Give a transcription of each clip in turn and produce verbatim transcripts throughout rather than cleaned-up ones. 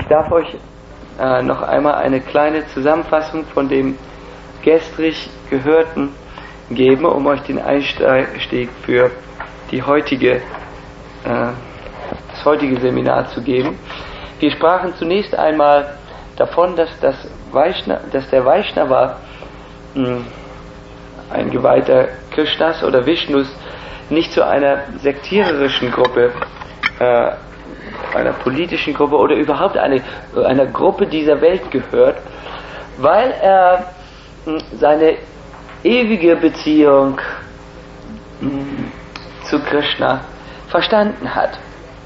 darf euch äh, noch einmal eine kleine Zusammenfassung von dem gestrig Gehörten geben, um euch den Einstieg für die heutige, äh, das heutige Seminar zu geben. Wir sprachen zunächst einmal davon, dass, das Vaishnava, dass der Vaishnava, mh, ein Geweihter Krishnas oder Vishnus, nicht zu einer sektiererischen Gruppe, äh, einer politischen Gruppe oder überhaupt eine, einer Gruppe dieser Welt gehört, weil er mh, seine ewige Beziehung mh, zu Krishna verstanden hat.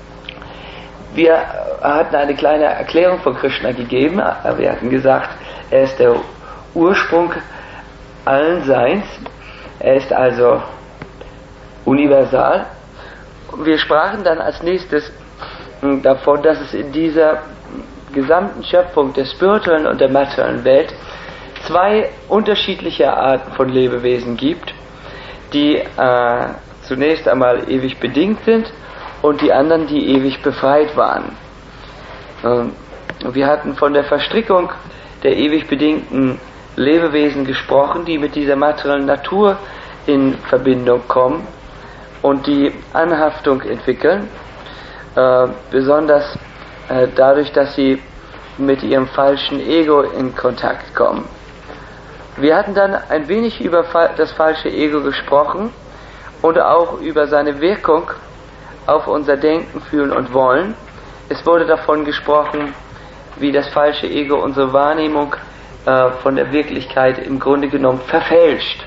Wir hatten eine kleine Erklärung von Krishna gegeben. Wir hatten gesagt, er ist der Ursprung allen Seins. Er ist also universal. Wir sprachen dann als nächstes davon, dass es in dieser gesamten Schöpfung der spirituellen und der materiellen Welt zwei unterschiedliche Arten von Lebewesen gibt, die äh, zunächst einmal ewig bedingt sind und die anderen, die ewig befreit waren. Ähm, wir hatten von der Verstrickung der ewig bedingten Lebewesen gesprochen, die mit dieser materiellen Natur in Verbindung kommen und die Anhaftung entwickeln, äh, besonders äh, dadurch, dass sie mit ihrem falschen Ego in Kontakt kommen. Wir hatten dann ein wenig über das falsche Ego gesprochen und auch über seine Wirkung auf unser Denken, Fühlen und Wollen. Es wurde davon gesprochen, wie das falsche Ego unsere Wahrnehmung äh, von der Wirklichkeit im Grunde genommen verfälscht.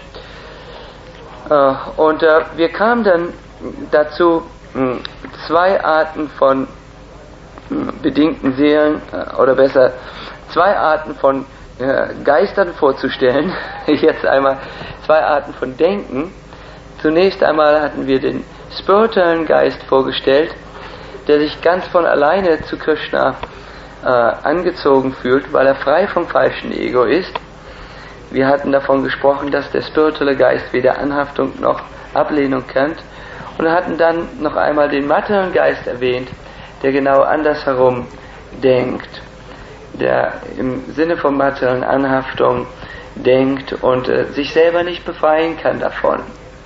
Äh, und äh, wir kamen dann dazu, mh, zwei Arten von mh, bedingten Seelen, äh, oder besser, zwei Arten von äh, Geistern vorzustellen. Jetzt einmal zwei Arten von Denken. Zunächst einmal hatten wir den spirituellen Geist vorgestellt, der sich ganz von alleine zu Krishna äh, angezogen fühlt, weil er frei vom falschen Ego ist. Wir hatten davon gesprochen, dass der spirituelle Geist weder Anhaftung noch Ablehnung kennt, und hatten dann noch einmal den materiellen Geist erwähnt, der genau andersherum denkt, der im Sinne von materiellen Anhaftung denkt und äh, sich selber nicht befreien kann davon.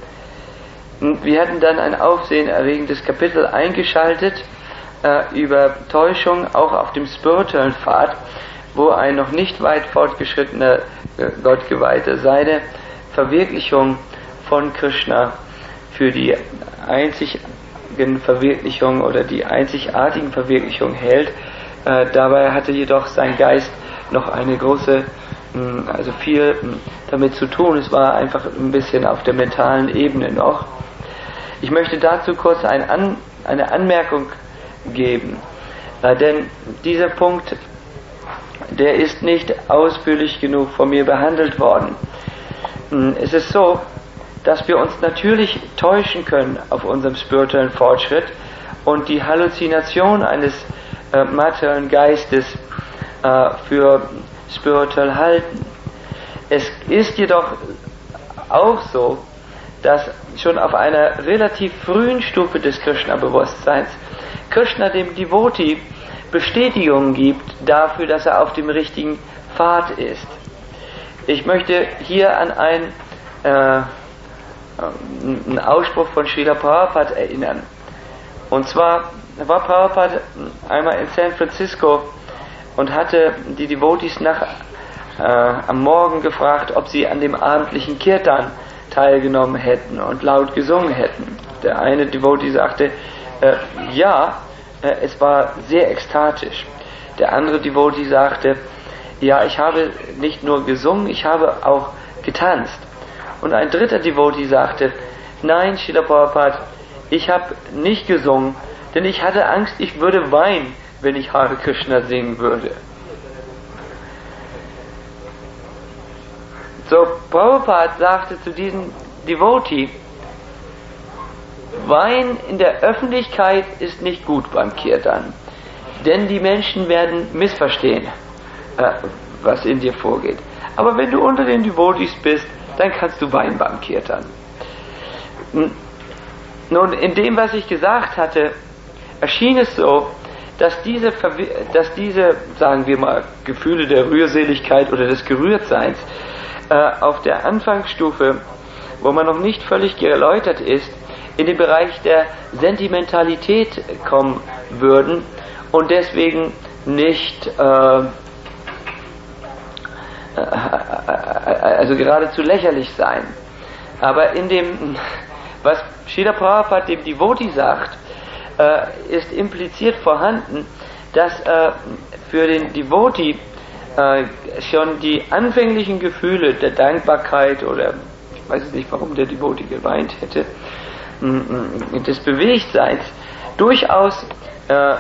Und wir hatten dann ein aufsehenerregendes Kapitel eingeschaltet äh, über Täuschung auch auf dem spirituellen Pfad, wo ein noch nicht weit fortgeschrittener äh, Gottgeweihter seine Verwirklichung von Krishna für die einzigen Verwirklichung oder die einzigartigen Verwirklichung hält. Äh, dabei hatte jedoch sein Geist noch eine große, mh, also viel mh, damit zu tun. Es war einfach ein bisschen auf der mentalen Ebene noch. Ich möchte dazu kurz ein An, eine Anmerkung geben, äh, denn dieser Punkt, der ist nicht ausführlich genug von mir behandelt worden. Es ist so, dass wir uns natürlich täuschen können auf unserem spirituellen Fortschritt und die Halluzination eines äh, materiellen Geistes äh, für spirituell halten. Es ist jedoch auch so, dass schon auf einer relativ frühen Stufe des Krishna-Bewusstseins Krishna dem Devotee Bestätigung gibt dafür, dass er auf dem richtigen Pfad ist. Ich möchte hier an einen, äh, einen Ausspruch von Srila Prabhupada erinnern. Und zwar war Prabhupada einmal in San Francisco und hatte die Devotees nach, äh, am Morgen gefragt, ob sie an dem abendlichen Kirtan teilgenommen hätten und laut gesungen hätten. Der eine Devotee sagte, äh, ja, äh, es war sehr ekstatisch. Der andere Devotee sagte, ja, ich habe nicht nur gesungen, ich habe auch getanzt. Und ein dritter Devotee sagte, nein, Srila Prabhupada, ich habe nicht gesungen, denn ich hatte Angst, ich würde weinen, wenn ich Hare Krishna singen würde. So, Prabhupada sagte zu diesem Devotee, Wein in der Öffentlichkeit ist nicht gut beim Kirtan, denn die Menschen werden missverstehen, äh, was in dir vorgeht. Aber wenn du unter den Devotees bist, dann kannst du weinen beim Kirtan. Nun, in dem, was ich gesagt hatte, erschien es so, dass diese, dass diese, sagen wir mal, Gefühle der Rührseligkeit oder des Gerührtseins äh, auf der Anfangsstufe, wo man noch nicht völlig geläutert ist, in den Bereich der Sentimentalität kommen würden und deswegen nicht äh, also geradezu lächerlich sein. Aber in dem, was Srila Prabhupada dem Devotee sagt, äh, ist impliziert vorhanden, dass äh, für den Devotee äh, schon die anfänglichen Gefühle der Dankbarkeit oder ich weiß nicht, warum der Devotee geweint hätte, des Bewegtseins durchaus äh,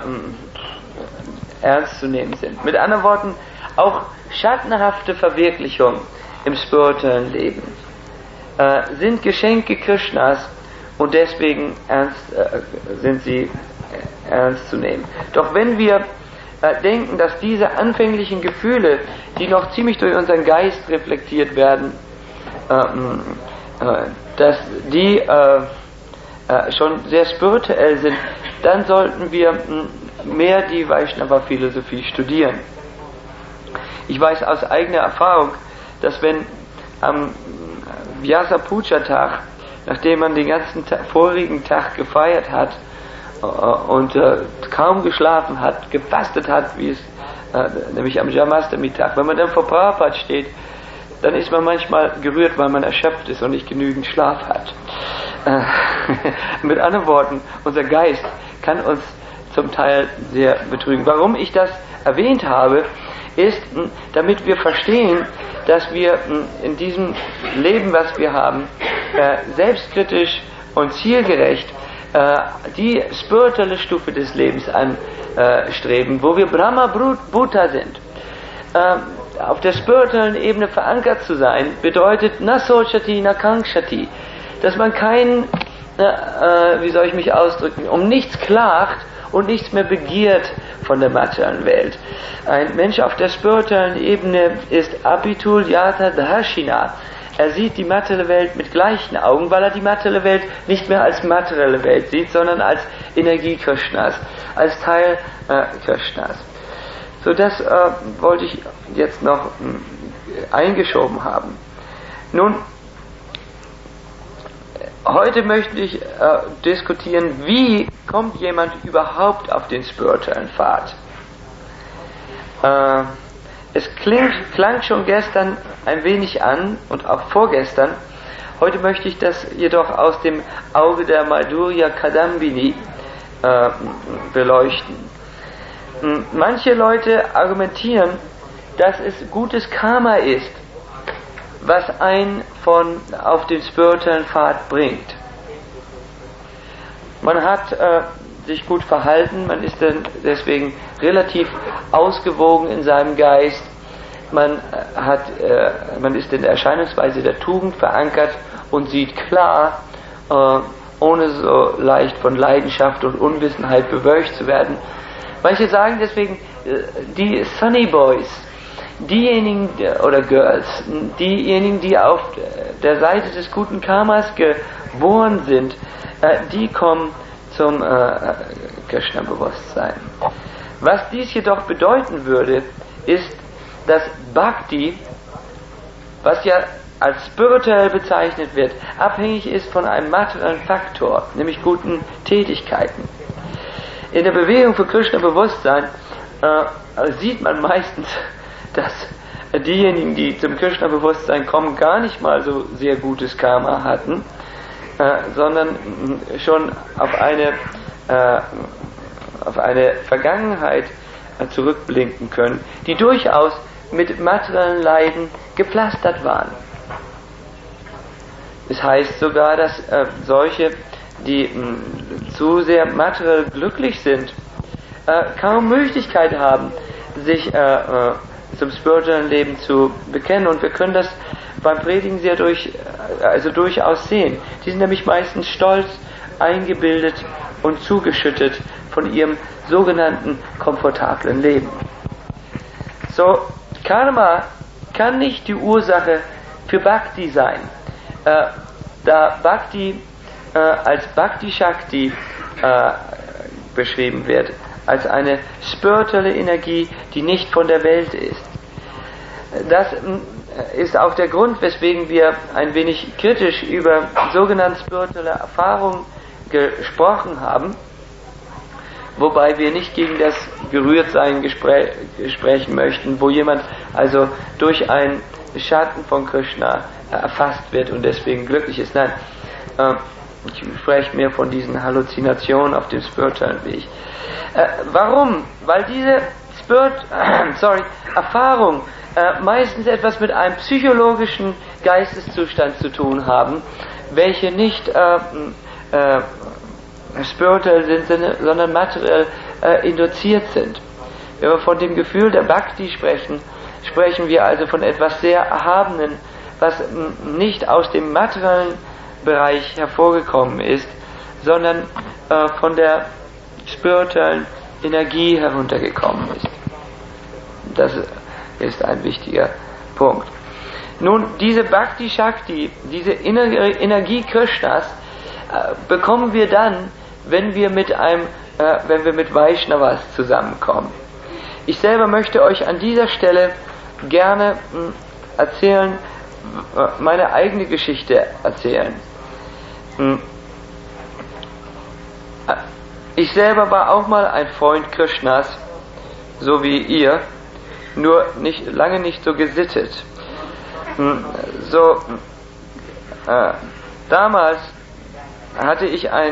ernst zu nehmen sind. Mit anderen Worten, auch schattenhafte Verwirklichung im spirituellen Leben äh, sind Geschenke Krishnas und deswegen ernst, äh, sind sie äh, ernst zu nehmen. Doch wenn wir äh, denken, dass diese anfänglichen Gefühle, die noch ziemlich durch unseren Geist reflektiert werden, äh, äh, dass die äh, äh, schon sehr spirituell sind, dann sollten wir mh, mehr die Vaishnava-Philosophie studieren. Ich weiß aus eigener Erfahrung, dass wenn am Vyasa Puja Tag, nachdem man den ganzen Tag, vorigen Tag gefeiert hat äh, und äh, kaum geschlafen hat, gefastet hat, wie es äh, nämlich am Janmashtami Tag, wenn man dann vor Prabhupada steht, dann ist man manchmal gerührt, weil man erschöpft ist und nicht genügend Schlaf hat. Äh, mit anderen Worten, unser Geist kann uns zum Teil sehr betrügen. Warum ich das erwähnt habe, ist, damit wir verstehen, dass wir in diesem Leben, was wir haben, selbstkritisch und zielgerecht die spirituelle Stufe des Lebens anstreben, wo wir Brahma Bhuta sind. Auf der spirituellen Ebene verankert zu sein, bedeutet na sochati, na kankshati, dass man keinen, wie soll ich mich ausdrücken, um nichts klagt und nichts mehr begehrt von der materiellen Welt. Ein Mensch auf der spirituellen Ebene ist Apitul Yata Dharshina. Er sieht die materielle Welt mit gleichen Augen, weil er die materielle Welt nicht mehr als materielle Welt sieht, sondern als Energie Krishnas, als Teil äh, Krishnas. So, das äh, wollte ich jetzt noch äh, eingeschoben haben. Nun, heute möchte ich äh, diskutieren, wie kommt jemand überhaupt auf den spirituellen Pfad. Äh, es klingt, klang schon gestern ein wenig an und auch vorgestern. Heute möchte ich das jedoch aus dem Auge der Madhurya Kadambini äh, beleuchten. Manche Leute argumentieren, dass es gutes Karma ist, was einen von auf den spirituellen Pfad bringt. Man hat äh, sich gut verhalten, man ist dann deswegen relativ ausgewogen in seinem Geist, man hat, äh, man ist in der Erscheinungsweise der Tugend verankert und sieht klar, äh, ohne so leicht von Leidenschaft und Unwissenheit bewölkt zu werden. Manche sagen deswegen, äh, die Sunny Boys, diejenigen oder Girls, diejenigen, die auf der Seite des guten Karmas geboren sind, äh, die kommen zum äh, Krishna-Bewusstsein. Was dies jedoch bedeuten würde, ist, dass Bhakti, was ja als spirituell bezeichnet wird, abhängig ist von einem materiellen Faktor, nämlich guten Tätigkeiten. In der Bewegung für Krishna-Bewusstsein äh, sieht man meistens, dass diejenigen, die zum Krishna-Bewusstsein kommen, gar nicht mal so sehr gutes Karma hatten, äh, sondern schon auf eine, äh, auf eine Vergangenheit äh, zurückblinken können, die durchaus mit materiellen Leiden gepflastert waren. Es heißt sogar, dass äh, solche, die mh, zu sehr materiell glücklich sind, äh, kaum Möglichkeit haben, sich äh, äh, zum spirituellen Leben zu bekennen, und wir können das beim Predigen sehr durch, also durchaus sehen. Die sind nämlich meistens stolz, eingebildet und zugeschüttet von ihrem sogenannten komfortablen Leben. So, Karma kann nicht die Ursache für Bhakti sein, äh, da Bhakti äh, als Bhakti Shakti äh, beschrieben wird, als eine spirituelle Energie, die nicht von der Welt ist. Das ist auch der Grund, weswegen wir ein wenig kritisch über sogenannte spirituelle Erfahrung gesprochen haben, wobei wir nicht gegen das Gerührtsein gespräch, sprechen möchten, wo jemand also durch einen Schatten von Krishna erfasst wird und deswegen glücklich ist. Nein, äh, ich spreche mehr von diesen Halluzinationen auf dem spirituellen Weg. Äh, warum? Weil diese Spirit, äh, sorry, Erfahrung äh, meistens etwas mit einem psychologischen Geisteszustand zu tun haben, welche nicht äh, äh, spirituell sind, sondern materiell äh, induziert sind. Wenn wir von dem Gefühl der Bhakti sprechen, sprechen wir also von etwas sehr Erhabenen, was nicht aus dem materiellen Bereich hervorgekommen ist, sondern äh, von der spirituellen Energie heruntergekommen ist. Das ist ein wichtiger Punkt. Nun, diese Bhakti Shakti, diese Energie Krishnas, äh, bekommen wir dann, wenn wir mit einem, äh, wenn wir mit Vaishnavas zusammenkommen. Ich selber möchte euch an dieser Stelle gerne mh, erzählen, meine eigene Geschichte erzählen. Mh, ich selber war auch mal ein Freund Krishnas, so wie ihr, nur nicht, lange nicht so gesittet. Mh, so, äh, damals hatte ich ein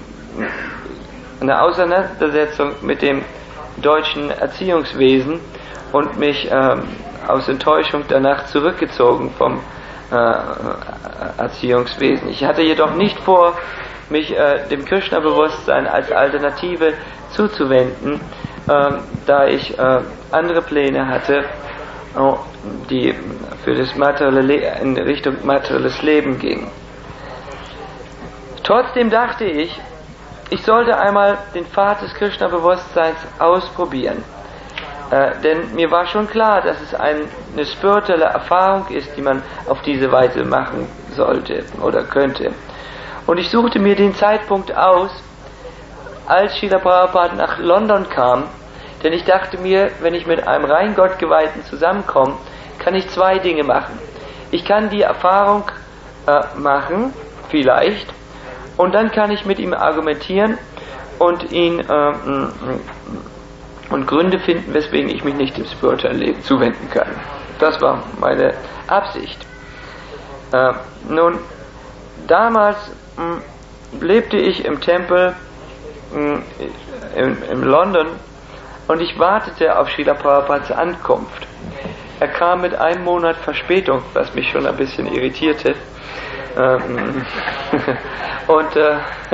eine Auseinandersetzung mit dem deutschen Erziehungswesen und mich ähm, aus Enttäuschung danach zurückgezogen vom äh, Erziehungswesen. Ich hatte jedoch nicht vor, mich äh, dem Krishna-Bewusstsein als Alternative zuzuwenden, äh, da ich äh, andere Pläne hatte, oh, die für das materielle Le- in Richtung materielles Leben gingen. Trotzdem dachte ich, ich sollte einmal den Pfad des Krishna-Bewusstseins ausprobieren. Äh, denn mir war schon klar, dass es ein, eine spirituelle Erfahrung ist, die man auf diese Weise machen sollte oder könnte. Und ich suchte mir den Zeitpunkt aus, als Srila Prabhupada nach London kam, denn ich dachte mir, wenn ich mit einem rein Gottgeweihten zusammenkomme, kann ich zwei Dinge machen. Ich kann die Erfahrung äh, machen, vielleicht, und dann kann ich mit ihm argumentieren und ihn äh, und Gründe finden, weswegen ich mich nicht dem spirituellen Leben zuwenden kann. Das war meine Absicht. Äh, nun, damals mh, lebte ich im Tempel mh, in, in London und ich wartete auf Srila Prabhupads Ankunft. Er kam mit einem Monat Verspätung, was mich schon ein bisschen irritierte. Ähm, und äh,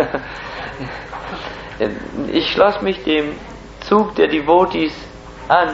ich schloss mich dem Zug der Devotees an,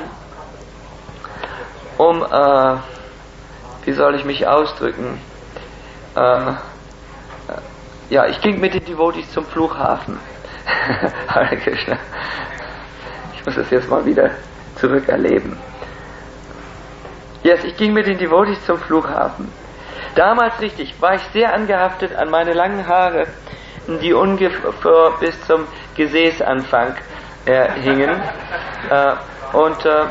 um, äh, wie soll ich mich ausdrücken, äh, ja, ich ging mit den Devotees zum Flughafen. Hare Krishna. Ich muss das jetzt mal wieder zurückerleben. Yes, ich ging mit den Devotees zum Flughafen. Damals, richtig, war ich sehr angehaftet an meine langen Haare, die ungefähr bis zum Gesäßanfang äh, hingen, äh, und äh,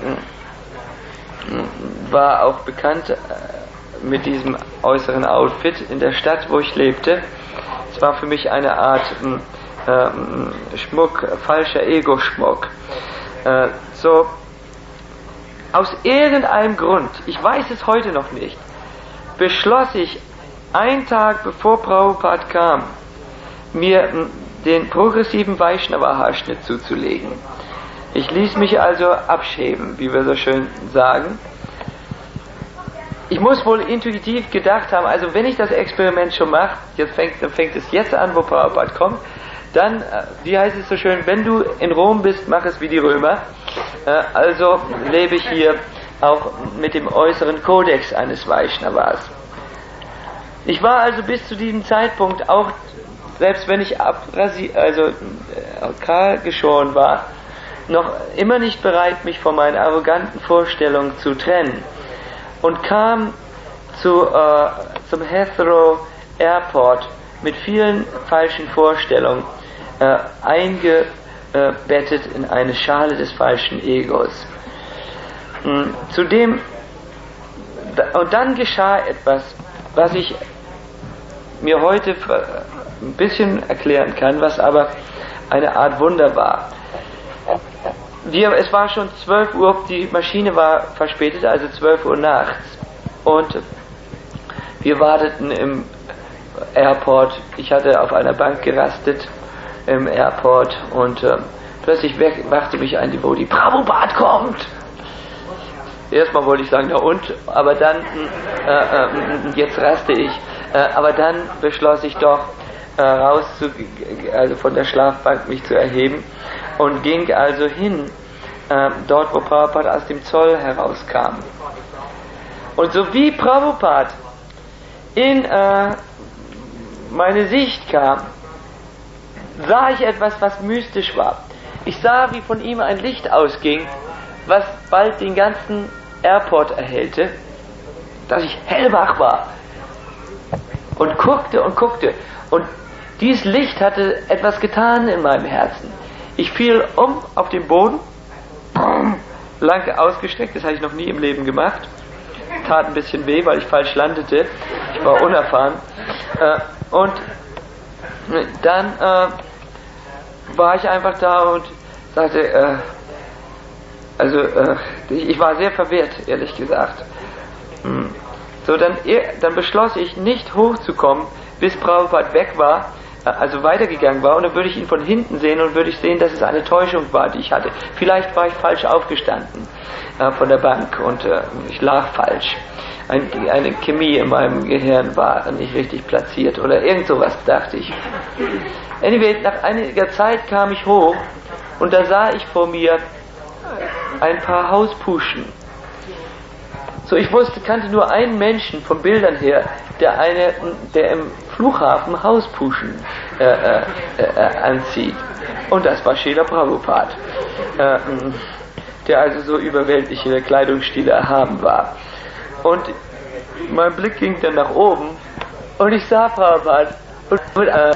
war auch bekannt äh, mit diesem äußeren Outfit in der Stadt, wo ich lebte. Es war für mich eine Art äh, Schmuck, falscher Ego-Schmuck. Äh, so, aus irgendeinem Grund, ich weiß es heute noch nicht, beschloss ich, einen Tag bevor Prabhupada kam, mir den progressiven Vaishnava-Haarschnitt zuzulegen. Ich ließ mich also abschäben, wie wir so schön sagen. Ich muss wohl intuitiv gedacht haben, also wenn ich das Experiment schon mache, jetzt fängt, dann fängt es jetzt an, wo Prabhupada kommt, dann, wie heißt es so schön, wenn du in Rom bist, mach es wie die Römer. Also lebe ich hier auch mit dem äußeren Kodex eines Vaishnavas. Ich war also bis zu diesem Zeitpunkt auch, selbst wenn ich abrasi, also äh, kahl geschoren war, noch immer nicht bereit, mich von meinen arroganten Vorstellungen zu trennen. Und kam zu, äh, zum Heathrow Airport mit vielen falschen Vorstellungen, äh, äh, bettet in eine Schale des falschen Egos. Hm, zudem, und dann geschah etwas, was ich mir heute ein bisschen erklären kann, was aber eine Art Wunder war. Wir, es war schon zwölf Uhr, die Maschine war verspätet, also zwölf Uhr nachts. Und wir warteten im Airport. Ich hatte auf einer Bank gerastet im Airport und äh, plötzlich wachte mich ein Devotee, Prabhupada kommt! Erstmal wollte ich sagen, na und? Aber dann, äh, äh, jetzt raste ich, äh, aber dann beschloss ich doch, äh, raus zu, also von der Schlafbank mich zu erheben und ging also hin, äh, dort wo Prabhupada aus dem Zoll herauskam. Und so wie Prabhupada in äh, meine Sicht kam, sah ich etwas, was mystisch war. Ich sah, wie von ihm ein Licht ausging, was bald den ganzen Airport erhellte, dass ich hellwach war und guckte und guckte. Und dieses Licht hatte etwas getan in meinem Herzen. Ich fiel um auf den Boden, lang ausgestreckt, das hatte ich noch nie im Leben gemacht. Tat ein bisschen weh, weil ich falsch landete. Ich war unerfahren. Äh, und dann äh, war ich einfach da und sagte, äh, also äh, ich war sehr verwirrt, ehrlich gesagt. Hm. So, dann, dann beschloss ich, nicht hochzukommen, bis Prabhupada weg war, also weitergegangen war, und dann würde ich ihn von hinten sehen und würde ich sehen, dass es eine Täuschung war, die ich hatte. Vielleicht war ich falsch aufgestanden äh, von der Bank und äh, ich lag falsch. Ein, eine Chemie in meinem Gehirn war nicht richtig platziert oder irgend sowas, dachte ich. Anyway, nach einiger Zeit kam ich hoch und da sah ich vor mir ein paar Hauspuschen. So, ich wusste, kannte nur einen Menschen von Bildern her, der eine, der im Flughafen Hauspuschen äh, äh, äh, anzieht. Und das war Srila Prabhupada, äh, der also so überweltliche Kleidungsstile erhaben war. Und mein Blick ging dann nach oben und ich sah Prabhupada und mit äh,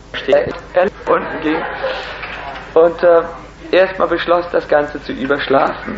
unten ging und äh, erstmal beschloss, das Ganze zu überschlafen.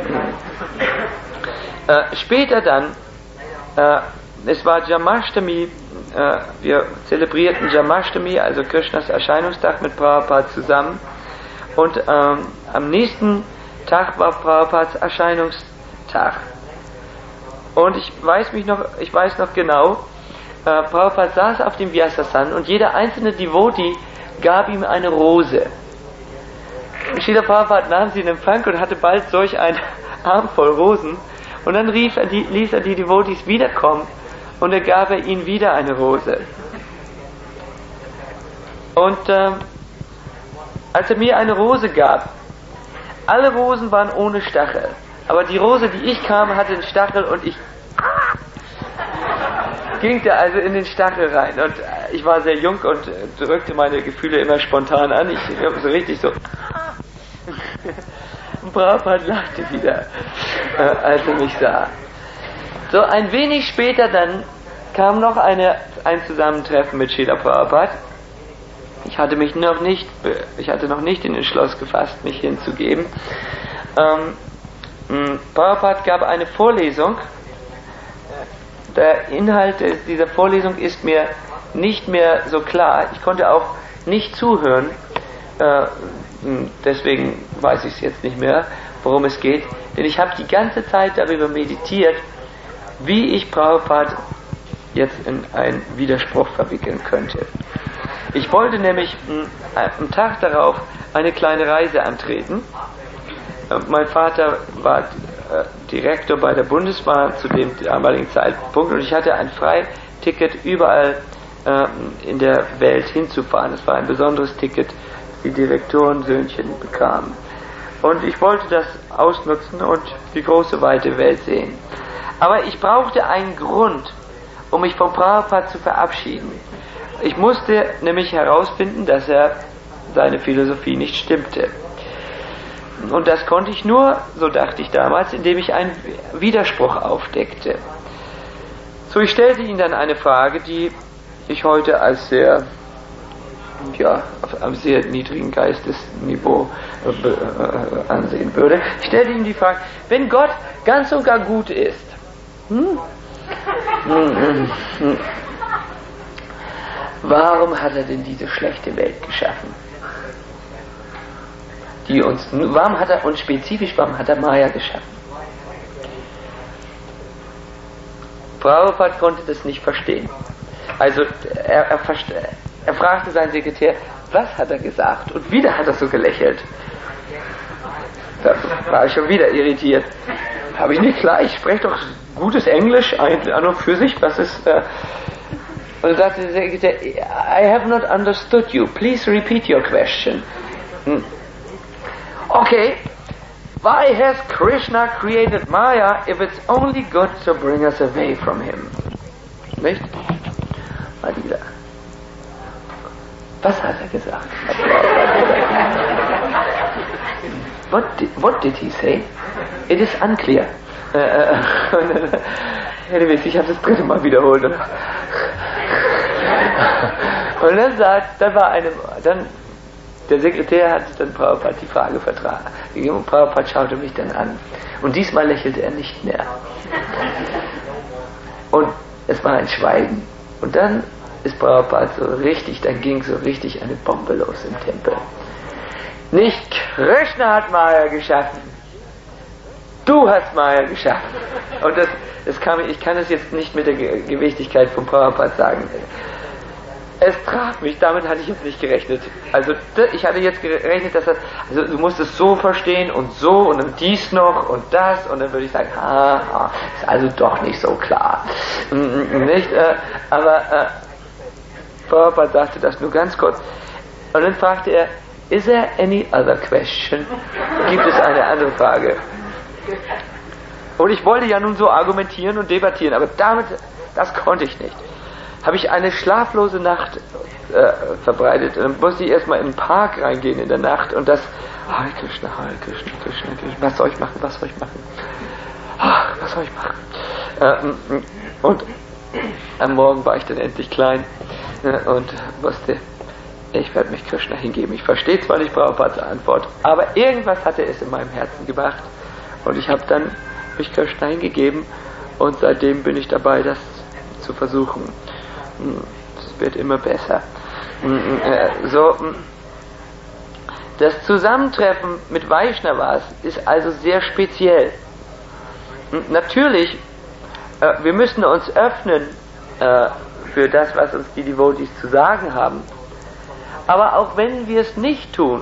Äh, später dann, äh, es war Jamashtami, äh, wir zelebrierten Jamashtami, also Krishnas Erscheinungstag, mit Prabhupada zusammen, und ähm, am nächsten Tag war Prabhupads Erscheinungstag. Und ich weiß mich noch, ich weiß noch genau, äh, Prabhupada saß auf dem Vyasasan und jeder einzelne Devotee gab ihm eine Rose. Srila Prabhupada nahm sie in Empfang und hatte bald solch einen Arm voll Rosen. Und dann rief er die, ließ er die Devotees wiederkommen und er gab er ihnen wieder eine Rose. Und ähm, als er mir eine Rose gab, alle Rosen waren ohne Stachel, aber die Rose, die ich kam, hatte einen Stachel und ich ging da also in den Stachel rein. Und ich war sehr jung und drückte meine Gefühle immer spontan an. Ich so richtig so. Prabhupada lachte wieder, äh, als er mich sah. So, ein wenig später dann kam noch eine, ein Zusammentreffen mit Srila Prabhupada. Ich hatte mich noch nicht, ich hatte noch nicht in den Entschluss gefasst, mich hinzugeben. Ähm, Prabhupada gab eine Vorlesung. Der Inhalt dieser Vorlesung ist mir nicht mehr so klar. Ich konnte auch nicht zuhören. Äh, deswegen weiß ich es jetzt nicht mehr, worum es geht. Denn ich habe die ganze Zeit darüber meditiert, wie ich Prabhupada jetzt in einen Widerspruch verwickeln könnte. Ich wollte nämlich am Tag darauf eine kleine Reise antreten. Mein Vater war Direktor bei der Bundesbahn zu dem damaligen Zeitpunkt und ich hatte ein Freiticket, überall in der Welt hinzufahren. Das war ein besonderes Ticket, das die Direktorensöhnchen bekamen. Und ich wollte das ausnutzen und die große weite Welt sehen. Aber ich brauchte einen Grund, um mich von Prabhupada zu verabschieden. Ich musste nämlich herausfinden, dass er seine Philosophie nicht stimmte. Und das konnte ich nur, so dachte ich damals, indem ich einen Widerspruch aufdeckte. So, ich stellte ihm dann eine Frage, die ich heute als sehr ja, auf einem sehr niedrigen Geistesniveau äh, äh, ansehen würde. Ich stellte ihm die Frage, wenn Gott ganz und gar gut ist, hm? Hm, hm, warum hat er denn diese schlechte Welt geschaffen? Die uns, warum hat er, und spezifisch, warum hat er Maya geschaffen? Prabhupada konnte das nicht verstehen. Also er, er, er fragte seinen Sekretär, was hat er gesagt? Und wieder hat er so gelächelt. Da war ich schon wieder irritiert. Habe ich nicht klar, ich spreche doch gutes Englisch an und für sich, was ist... Äh und dann sagte der Sekretär, I have not understood you, please repeat your question. Hm. Okay, why has Krishna created Maya if it's only good to bring us away from him? Nicht? Mal wieder. Was hat er gesagt? What did, what did he say? It is unclear. Äh, äh, anyways, ich habe das dritte Mal wiederholt. Und dann sagt, dann war eine, dann, der Sekretär hat dann Prabhupada die Frage vertragen. Und Prabhupada schaute mich dann an. Und diesmal lächelte er nicht mehr. Und es war ein Schweigen. Und dann ist Prabhupada so richtig, dann ging so richtig eine Bombe los im Tempel. Nicht Krishna hat Maya geschaffen. Du hast Maya geschaffen. Und das, das kam, ich kann es jetzt nicht mit der Gewichtigkeit von Prabhupada sagen. Es traf mich, damit hatte ich jetzt nicht gerechnet. Also ich hatte jetzt gerechnet, dass er, also du musst es so verstehen und so und dann dies noch und das und dann würde ich sagen, ah, ist also doch nicht so klar. Nicht? Äh, aber äh, Prabhupada sagte das nur ganz kurz. Und dann fragte er, is there any other question? Gibt es eine andere Frage? Und ich wollte ja nun so argumentieren und debattieren, aber damit, das konnte ich nicht. Habe ich eine schlaflose Nacht äh, verbreitet. Und dann musste ich erstmal in den Park reingehen in der Nacht und das, Hare Krishna, Hare Krishna, Krishna, Krishna, was soll ich machen, was soll ich machen? Ach, was soll ich machen? Äh, und am Morgen war ich dann endlich klein äh, und wusste, ich werde mich Krishna hingeben. Ich verstehe zwar nicht Prabhupads Antwort, aber irgendwas hatte es in meinem Herzen gemacht und ich habe dann mich Krishna hingegeben und seitdem bin ich dabei, das zu versuchen. Es wird immer besser. So, das Zusammentreffen mit Vaishnavas ist also sehr speziell. Natürlich, wir müssen uns öffnen für das, was uns die Devotees zu sagen haben. Aber auch wenn wir es nicht tun,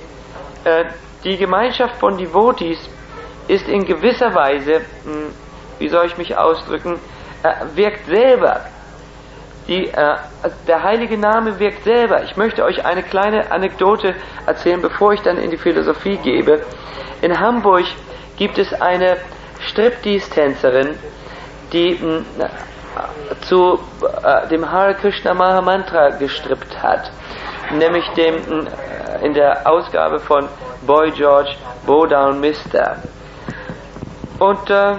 die Gemeinschaft von Devotees ist in gewisser Weise, wie soll ich mich ausdrücken, wirkt selber. Die, äh, der heilige Name wirkt selber. Ich möchte euch eine kleine Anekdote erzählen, bevor ich dann in die Philosophie gebe. In Hamburg gibt es eine Striptease-Tänzerin, die mh, zu äh, dem Hare Krishna Mahamantra gestrippt hat. Nämlich dem mh, in der Ausgabe von Boy George, Bow Down Mister. Und äh,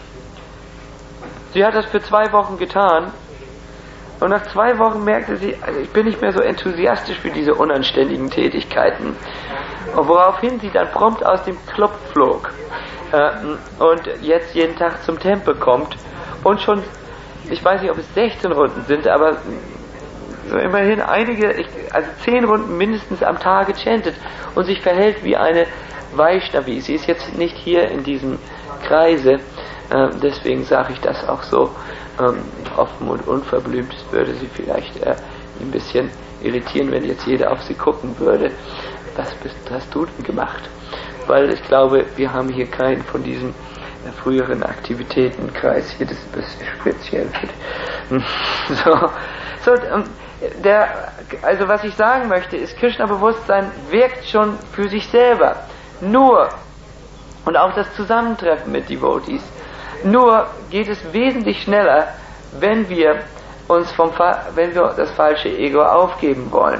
sie hat das für zwei Wochen getan. Und nach zwei Wochen merkte sie, also ich bin nicht mehr so enthusiastisch für diese unanständigen Tätigkeiten. Und woraufhin sie dann prompt aus dem Club flog äh, und jetzt jeden Tag zum Tempel kommt und schon, ich weiß nicht, ob es sechzehn Runden sind, aber so immerhin einige, ich, also zehn Runden mindestens am Tage chantet und sich verhält wie eine Vaishnavi. Sie ist jetzt nicht hier in diesem Kreise, äh, deswegen sage ich das auch so ähm, offen und unverblümt. Es würde sie vielleicht äh, ein bisschen irritieren, wenn jetzt jeder auf sie gucken würde. Was bist, hast du denn gemacht? Weil ich glaube, wir haben hier keinen von diesen äh, früheren Aktivitätenkreis hier, das ist speziell für die. so, so ähm, der, also was ich sagen möchte, ist, Krishna-Bewusstsein wirkt schon für sich selber. Nur, und auch das Zusammentreffen mit Devotees, nur geht es wesentlich schneller, wenn wir uns vom, wenn wir das falsche Ego aufgeben wollen.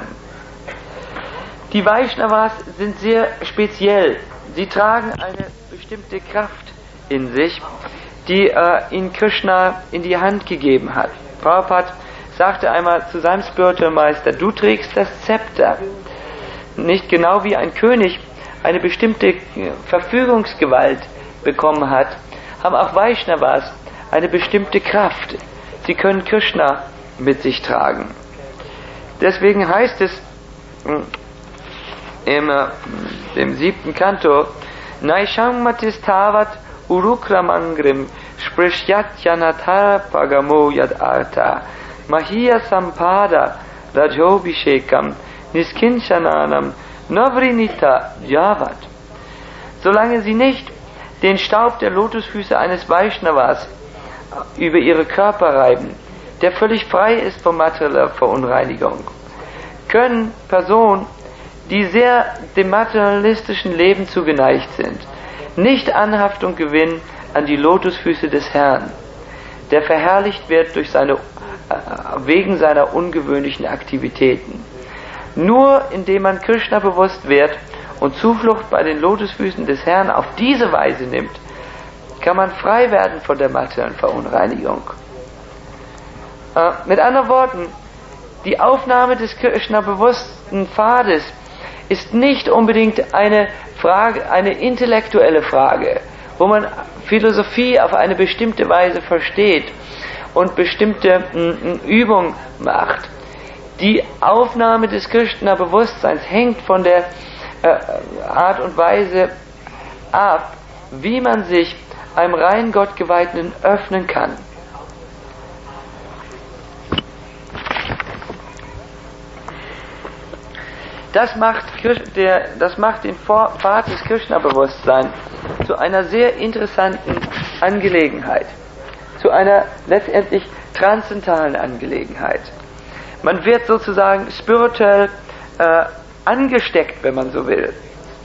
Die Vaishnavas sind sehr speziell. Sie tragen eine bestimmte Kraft in sich, die äh, ihnen Krishna in die Hand gegeben hat. Prabhupada sagte einmal zu seinem Spiritual Meister, du trägst das Zepter. Nicht genau wie ein König eine bestimmte Verfügungsgewalt bekommen hat, haben auch Vaishnavas eine bestimmte Kraft. Sie können Krishna mit sich tragen. Deswegen heißt es im, im siebten Kanto, Naisham Matistavat Urukramangrim Sprishyat Yanathar Pagamo Yad Artha Mahiya Sampada Rajobhishekam Niskinchananam Navrinita Javat. Solange sie nicht den Staub der Lotusfüße eines Vaishnavas über ihre Körper reiben, der völlig frei ist von materieller Verunreinigung, können Personen, die sehr dem materialistischen Leben zugeneigt sind, nicht Anhaftung gewinnen an die Lotusfüße des Herrn, der verherrlicht wird durch seine, wegen seiner ungewöhnlichen Aktivitäten. Nur indem man Krishna bewusst wird und Zuflucht bei den Lotusfüßen des Herrn auf diese Weise nimmt, kann man frei werden von der materiellen Verunreinigung. Äh, mit anderen Worten, die Aufnahme des Krishna-bewussten Pfades ist nicht unbedingt eine Frage, eine intellektuelle Frage, wo man Philosophie auf eine bestimmte Weise versteht und bestimmte m, Übungen macht. Die Aufnahme des Krishna-Bewusstseins hängt von der äh, Art und Weise ab, wie man sich einem rein Gottgeweihten öffnen kann. Das macht, der, das macht den Pfad des Krishna-Bewusstseins zu einer sehr interessanten Angelegenheit, zu einer letztendlich transzendentalen Angelegenheit. Man wird sozusagen spirituell äh, angesteckt, wenn man so will.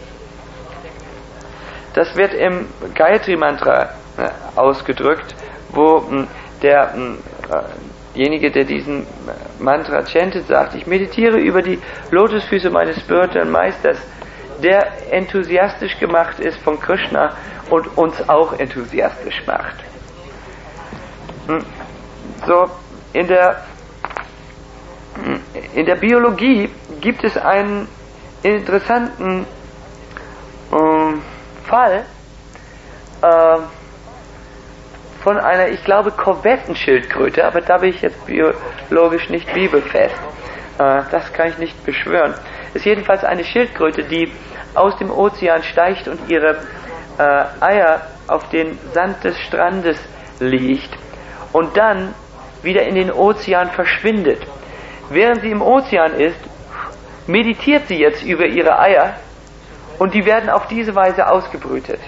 Das wird im Gayatri-Mantra äh, ausgedrückt, wo mh, der mh, derjenige, der diesen Mantra chantet, sagt, ich meditiere über die Lotusfüße meines spirituellen Meisters, der enthusiastisch gemacht ist von Krishna und uns auch enthusiastisch macht. So, in der, in der Biologie gibt es einen interessanten äh, Fall, äh, von einer, ich glaube, Korvettenschildkröte, aber da bin ich jetzt biologisch nicht bibelfest. Äh, das kann ich nicht beschwören. Es ist jedenfalls eine Schildkröte, die aus dem Ozean steigt und ihre äh, Eier auf den Sand des Strandes legt und dann wieder in den Ozean verschwindet. Während sie im Ozean ist, meditiert sie jetzt über ihre Eier und die werden auf diese Weise ausgebrütet.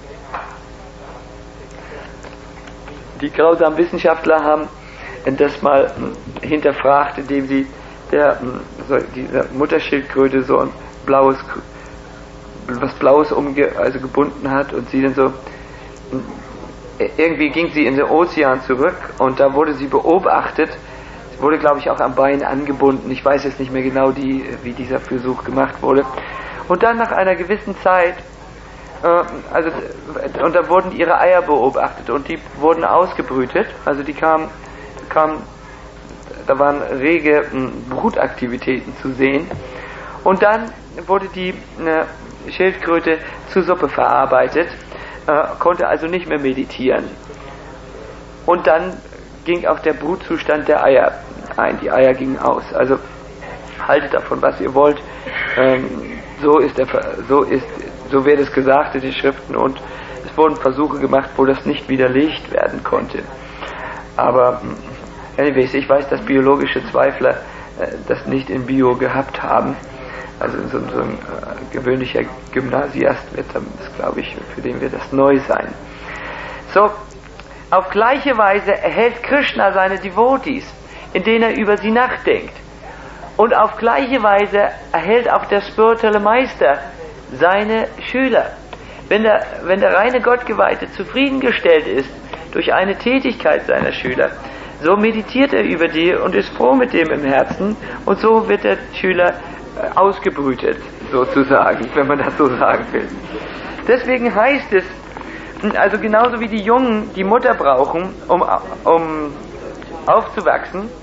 Die grausamen Wissenschaftler haben das mal hinterfragt, indem sie der, so, dieser Mutterschildkröte so ein blaues, was Blaues umge, also gebunden hat und sie dann so, irgendwie ging sie in den Ozean zurück und da wurde sie beobachtet, sie wurde glaube ich auch am Bein angebunden, ich weiß jetzt nicht mehr genau, die, wie dieser Versuch gemacht wurde. Und dann nach einer gewissen Zeit, also, und da wurden ihre Eier beobachtet und die wurden ausgebrütet, also die kamen, kamen da waren rege Brutaktivitäten zu sehen und dann wurde die äh, Schildkröte zu Suppe verarbeitet, äh, konnte also nicht mehr meditieren und dann ging auch der Brutzustand der Eier ein, die Eier gingen aus, also haltet davon was ihr wollt, ähm, so ist der, so ist So wird es gesagt in den Schriften und es wurden Versuche gemacht, wo das nicht widerlegt werden konnte. Aber, anyways, ich weiß, dass biologische Zweifler äh, das nicht in Bio gehabt haben. Also so, so ein äh, gewöhnlicher Gymnasiast wird das, glaube ich, für den wird das neu sein. So, auf gleiche Weise erhält Krishna seine Devotees, in denen er über sie nachdenkt. Und auf gleiche Weise erhält auch der spirituelle Meister seine Schüler. Wenn der, wenn der reine Gottgeweihte zufriedengestellt ist durch eine Tätigkeit seiner Schüler, so meditiert er über die und ist froh mit dem im Herzen und so wird der Schüler ausgebrütet, sozusagen, wenn man das so sagen will. Deswegen heißt es, also genauso wie die Jungen die Mutter brauchen, um, um aufzuwachsen,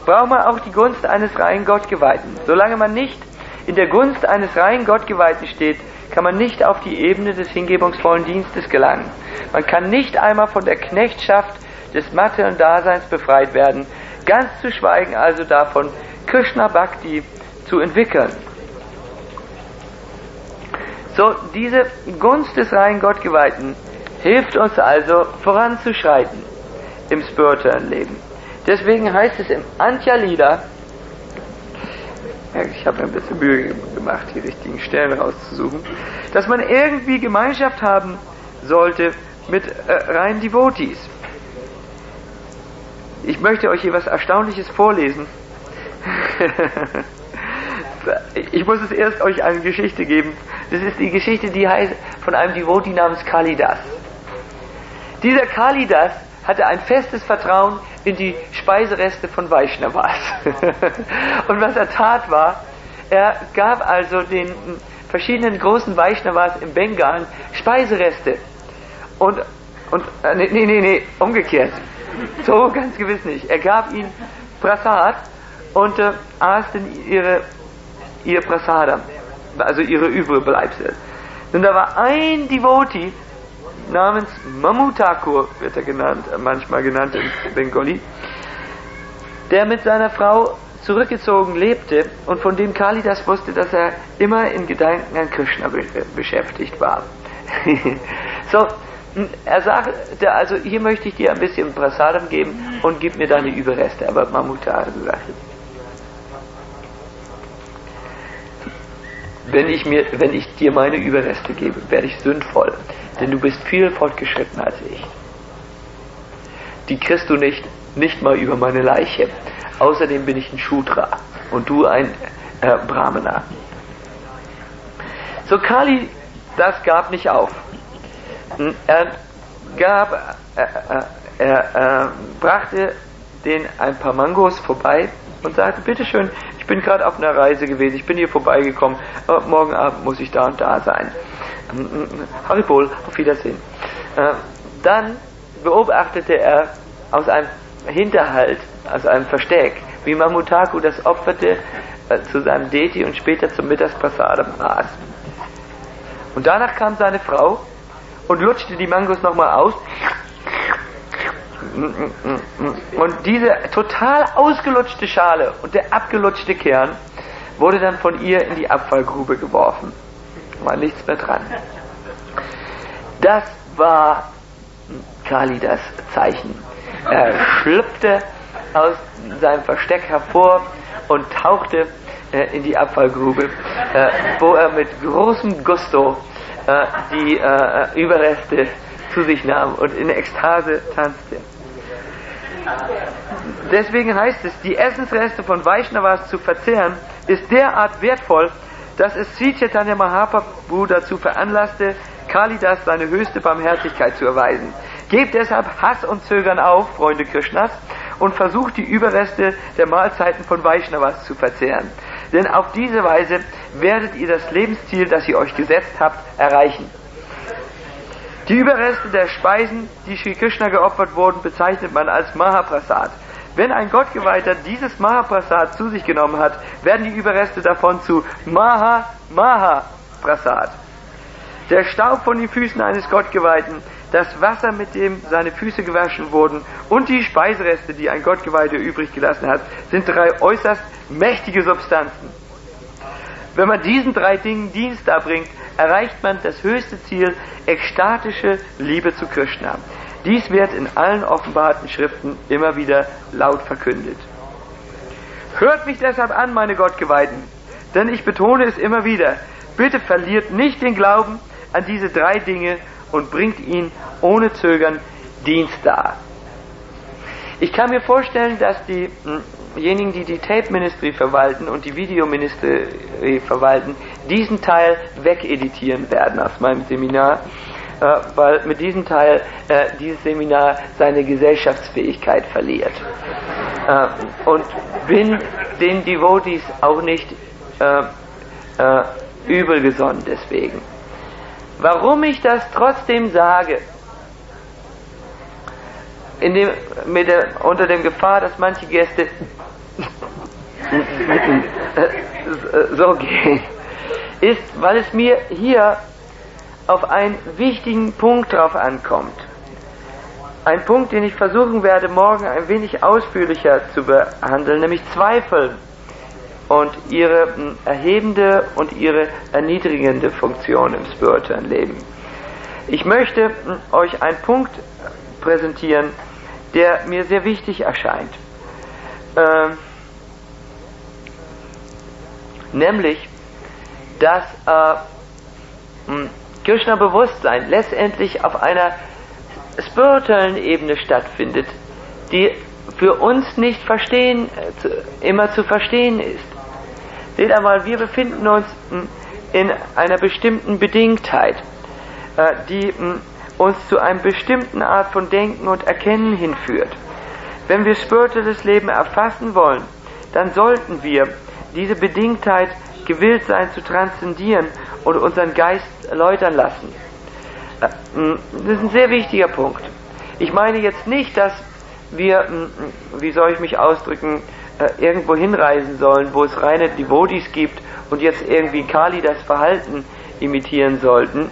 braucht man auch die Gunst eines reinen Gottgeweihten. Solange man nicht in der Gunst eines reinen Gottgeweihten steht, kann man nicht auf die Ebene des hingebungsvollen Dienstes gelangen. Man kann nicht einmal von der Knechtschaft des materiellen Daseins befreit werden, ganz zu schweigen also davon, Krishna Bhakti zu entwickeln. So, diese Gunst des reinen Gottgeweihten hilft uns also voranzuschreiten im spirituellen Leben. Deswegen heißt es im Antya Lila, ich habe mir ein bisschen Mühe gemacht, die richtigen Stellen rauszusuchen, dass man irgendwie Gemeinschaft haben sollte mit äh, reinen Devotees. Ich möchte euch hier was Erstaunliches vorlesen. Ich muss es erst euch eine Geschichte geben. Das ist die Geschichte, die heißt von einem Devotee namens Kalidas. Dieser Kalidas hatte ein festes Vertrauen in die Speisereste von Vaishnavas. Und was er tat war, er gab also den verschiedenen großen Vaishnavas im Bengal Speisereste. Und, und äh, nee, nee, nee, nee, umgekehrt. So ganz gewiss nicht. Er gab ihnen Prasad und äh, aß denn ihre, ihr Prasadam, also ihre Überbleibsel. Und da war ein Devotee namens Mamu Thakur, wird er genannt, manchmal genannt in Bengali, der mit seiner Frau zurückgezogen lebte und von dem Kalidas wusste, dass er immer in Gedanken an Krishna be- beschäftigt war. So, er sagte, also hier möchte ich dir ein bisschen Prasadam geben und gib mir deine Überreste. Aber Mamu Thakur sagte, wenn ich, mir, wenn ich dir meine Überreste gebe, werde ich sündvoll, denn du bist viel fortgeschritten als ich. Die kriegst du nicht, nicht mal über meine Leiche. Außerdem bin ich ein Shudra und du ein äh, Brahmana. So Kali, das gab nicht auf. Er gab, äh, äh, er äh, brachte den ein paar Mangos vorbei und sagte, bitteschön, ich bin gerade auf einer Reise gewesen, ich bin hier vorbeigekommen, aber morgen Abend muss ich da und da sein. Haribol, auf Wiedersehen. Äh, dann beobachtete er aus einem Hinterhalt, aus einem Versteck, wie Mamu Thakur das opferte äh, zu seinem Deti und später zum Mittagsprasadam aß. Und danach kam seine Frau und lutschte die Mangos nochmal aus. Und diese total ausgelutschte Schale und der abgelutschte Kern wurde dann von ihr in die Abfallgrube geworfen. War nichts mehr dran. Das war Kalidas Zeichen. Er schlüpfte aus seinem Versteck hervor und tauchte äh, in die Abfallgrube, äh, wo er mit großem Gusto äh, die äh, Überreste zu sich nahm und in Ekstase tanzte. Deswegen heißt es, die Essensreste von Vaishnavas zu verzehren, ist derart wertvoll, dass es Sri Chaitanya Mahaprabhu dazu veranlasste, Kalidas seine höchste Barmherzigkeit zu erweisen. Gebt deshalb Hass und Zögern auf, Freunde Krishnas, und versucht die Überreste der Mahlzeiten von Vaishnavas zu verzehren. Denn auf diese Weise werdet ihr das Lebensziel, das ihr euch gesetzt habt, erreichen. Die Überreste der Speisen, die Sri Krishna geopfert wurden, bezeichnet man als Mahaprasad. Wenn ein Gottgeweihter dieses Mahaprasad zu sich genommen hat, werden die Überreste davon zu Maha Maha Prasad. Der Staub von den Füßen eines Gottgeweihten, das Wasser, mit dem seine Füße gewaschen wurden, und die Speisereste, die ein Gottgeweihter übrig gelassen hat, sind drei äußerst mächtige Substanzen. Wenn man diesen drei Dingen Dienst erbringt, erreicht man das höchste Ziel, ekstatische Liebe zu Krishna. Dies wird in allen offenbarten Schriften immer wieder laut verkündet. Hört mich deshalb an, meine Gottgeweihten, denn ich betone es immer wieder, bitte verliert nicht den Glauben an diese drei Dinge und bringt ihn ohne Zögern Dienst dar. Ich kann mir vorstellen, dass diejenigen, die die Tape Ministry verwalten und die Video Ministry verwalten, diesen Teil wegeditieren werden aus meinem Seminar, äh, weil mit diesem Teil äh, dieses Seminar seine Gesellschaftsfähigkeit verliert. Äh, und bin den Devotees auch nicht äh, äh, übel gesonnen deswegen. Warum ich das trotzdem sage, in dem, mit der, unter dem Gefahr, dass manche Gäste so gehen, ist, weil es mir hier auf einen wichtigen Punkt drauf ankommt. Ein Punkt, den ich versuchen werde, morgen ein wenig ausführlicher zu behandeln, nämlich Zweifel und ihre erhebende und ihre erniedrigende Funktion im spirituellen Leben. Ich möchte euch einen Punkt präsentieren, der mir sehr wichtig erscheint. Ähm, nämlich, dass äh, Krishna-Bewusstsein letztendlich auf einer spirituellen Ebene stattfindet, die für uns nicht verstehen, immer zu verstehen ist. Seht einmal, wir befinden uns in einer bestimmten Bedingtheit, die uns zu einer bestimmten Art von Denken und Erkennen hinführt. Wenn wir spirituelles Leben erfassen wollen, dann sollten wir diese Bedingtheit gewillt sein zu transzendieren und unseren Geist läutern lassen. Das ist ein sehr wichtiger Punkt. Ich meine jetzt nicht, dass wir, wie soll ich mich ausdrücken, irgendwo hinreisen sollen, wo es reine Devotees gibt und jetzt irgendwie Kali das Verhalten imitieren sollten.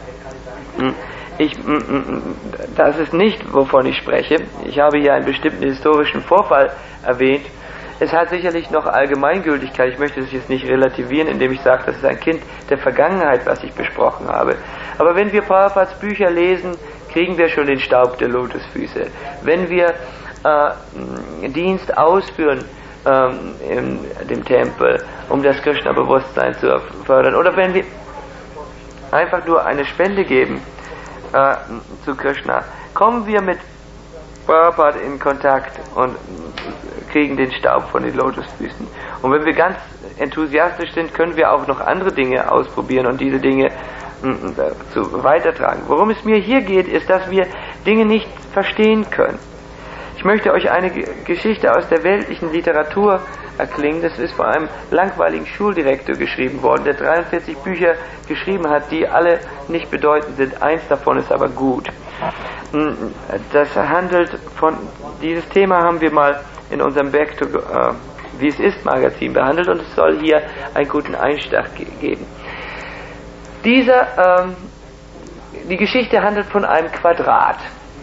Ich, das ist nicht, wovon ich spreche. Ich habe hier einen bestimmten historischen Vorfall erwähnt. Es hat sicherlich noch Allgemeingültigkeit. Ich möchte es jetzt nicht relativieren, indem ich sage, das ist ein Kind der Vergangenheit, was ich besprochen habe. Aber wenn wir Prabhupads Bücher lesen, kriegen wir schon den Staub der Lotusfüße. Wenn wir äh, Dienst ausführen ähm, in dem Tempel, um das Krishna-Bewusstsein zu fördern, oder wenn wir einfach nur eine Spende geben äh, zu Krishna, kommen wir mit Prabhupada in Kontakt und kriegen den Staub von den Lotusfüßen. Und wenn wir ganz enthusiastisch sind, können wir auch noch andere Dinge ausprobieren und diese Dinge m, zu weitertragen. Worum es mir hier geht, ist, dass wir Dinge nicht verstehen können. Ich möchte euch eine G- Geschichte aus der weltlichen Literatur erklingen. Das ist von einem langweiligen Schuldirektor geschrieben worden, der dreiundvierzig Bücher geschrieben hat, die alle nicht bedeutend sind. Eins davon ist aber gut. Das handelt von, dieses Thema haben wir mal in unserem Back to äh, Wie es ist Magazin behandelt und es soll hier einen guten Einstieg ge- geben. Dieser, ähm, die Geschichte handelt von einem Quadrat,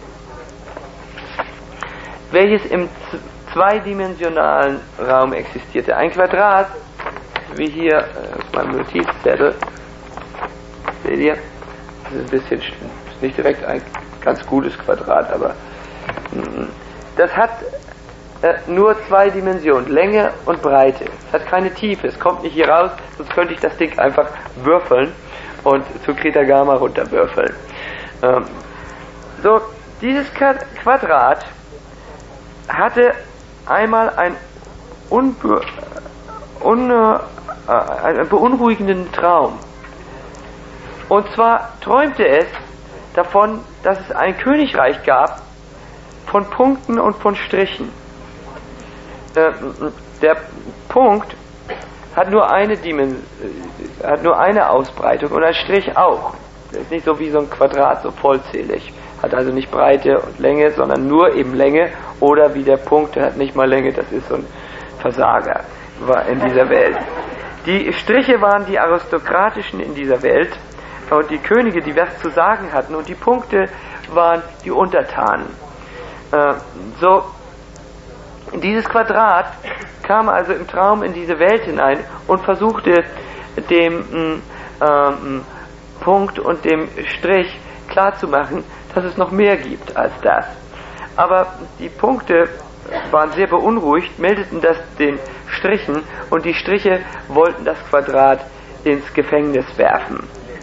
welches im z- zweidimensionalen Raum existierte. Ein Quadrat, wie hier äh, auf meinem Notizzettel, seht ihr, das ist ein bisschen, ist nicht direkt ein ganz gutes Quadrat, aber mh, das hat äh, nur zwei Dimensionen, Länge und Breite. Es hat keine Tiefe, es kommt nicht hier raus, sonst könnte ich das Ding einfach würfeln und zu Kritagama runterwürfeln. Ähm, so, dieses Quadrat hatte einmal ein unbe un äh, einen beunruhigenden Traum. Und zwar träumte es davon, dass es ein Königreich gab von Punkten und von Strichen. Äh, der Punkt hat nur eine Dimension, hat nur eine Ausbreitung und ein Strich auch. Das ist nicht so wie so ein Quadrat, so vollzählig. Hat also nicht Breite und Länge, sondern nur eben Länge, oder wie der Punkt, der hat nicht mal Länge, das ist so ein Versager war in dieser Welt. Die Striche waren die Aristokratischen in dieser Welt und die Könige, die was zu sagen hatten, und die Punkte waren die Untertanen. Äh, so, dieses Quadrat kam also im Traum in diese Welt hinein und versuchte dem ähm, Punkt und dem Strich klarzumachen, dass es noch mehr gibt als das. Aber die Punkte waren sehr beunruhigt, meldeten das den Strichen und die Striche wollten das Quadrat ins Gefängnis werfen.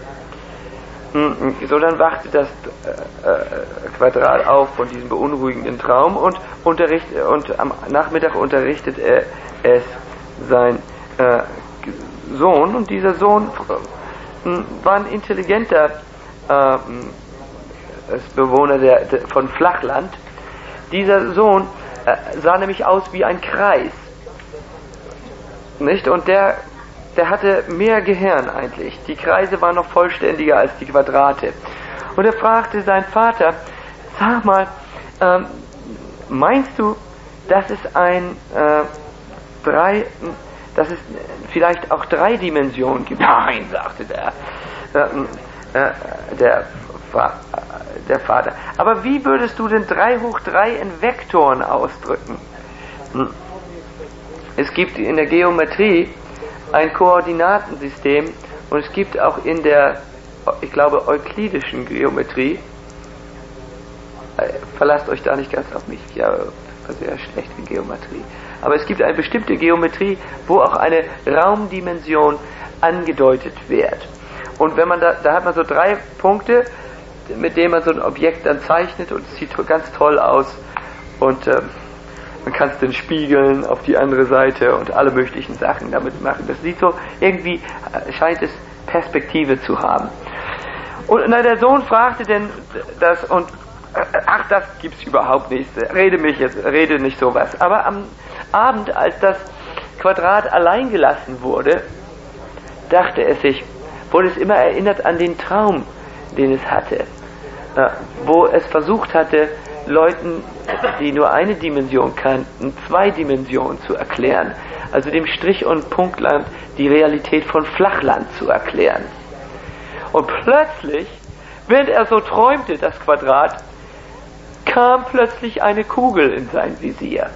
So, dann wachte das äh, Quadrat auf von diesem beunruhigenden Traum und, unterricht, und am Nachmittag unterrichtet er es sein äh, Sohn, und dieser Sohn äh, war ein intelligenter äh, Bewohner der, der, von Flachland. Dieser Sohn äh, sah nämlich aus wie ein Kreis, nicht? Und der Der hatte mehr Gehirn eigentlich. Die Kreise waren noch vollständiger als die Quadrate. Und er fragte seinen Vater, sag mal, ähm, meinst du, dass es ein, äh, drei, dass es vielleicht auch drei Dimensionen gibt. Nein, sagte der, äh, der, der Vater. Aber wie würdest du denn drei hoch drei in Vektoren ausdrücken? Es gibt in der Geometrie ein Koordinatensystem und es gibt auch in der, ich glaube, euklidischen Geometrie, verlasst euch da nicht ganz auf mich, ich war sehr schlecht in Geometrie, aber es gibt eine bestimmte Geometrie, wo auch eine Raumdimension angedeutet wird. Und wenn man da, da hat man so drei Punkte, mit denen man so ein Objekt dann zeichnet und es sieht ganz toll aus und ähm, man kann es dann spiegeln auf die andere Seite und alle möglichen Sachen damit machen. Das sieht so, irgendwie scheint es Perspektive zu haben. Und na, der Sohn fragte denn das und ach, das gibt's überhaupt nicht. Rede mich jetzt, rede nicht sowas. Aber am Abend, als das Quadrat allein gelassen wurde, dachte es sich, wurde es immer erinnert an den Traum, den es hatte, wo es versucht hatte, Leuten, die nur eine Dimension kannten, zwei Dimensionen zu erklären. Also dem Strich- und Punktland die Realität von Flachland zu erklären. Und plötzlich, während er so träumte, das Quadrat, kam plötzlich eine Kugel in sein Visier.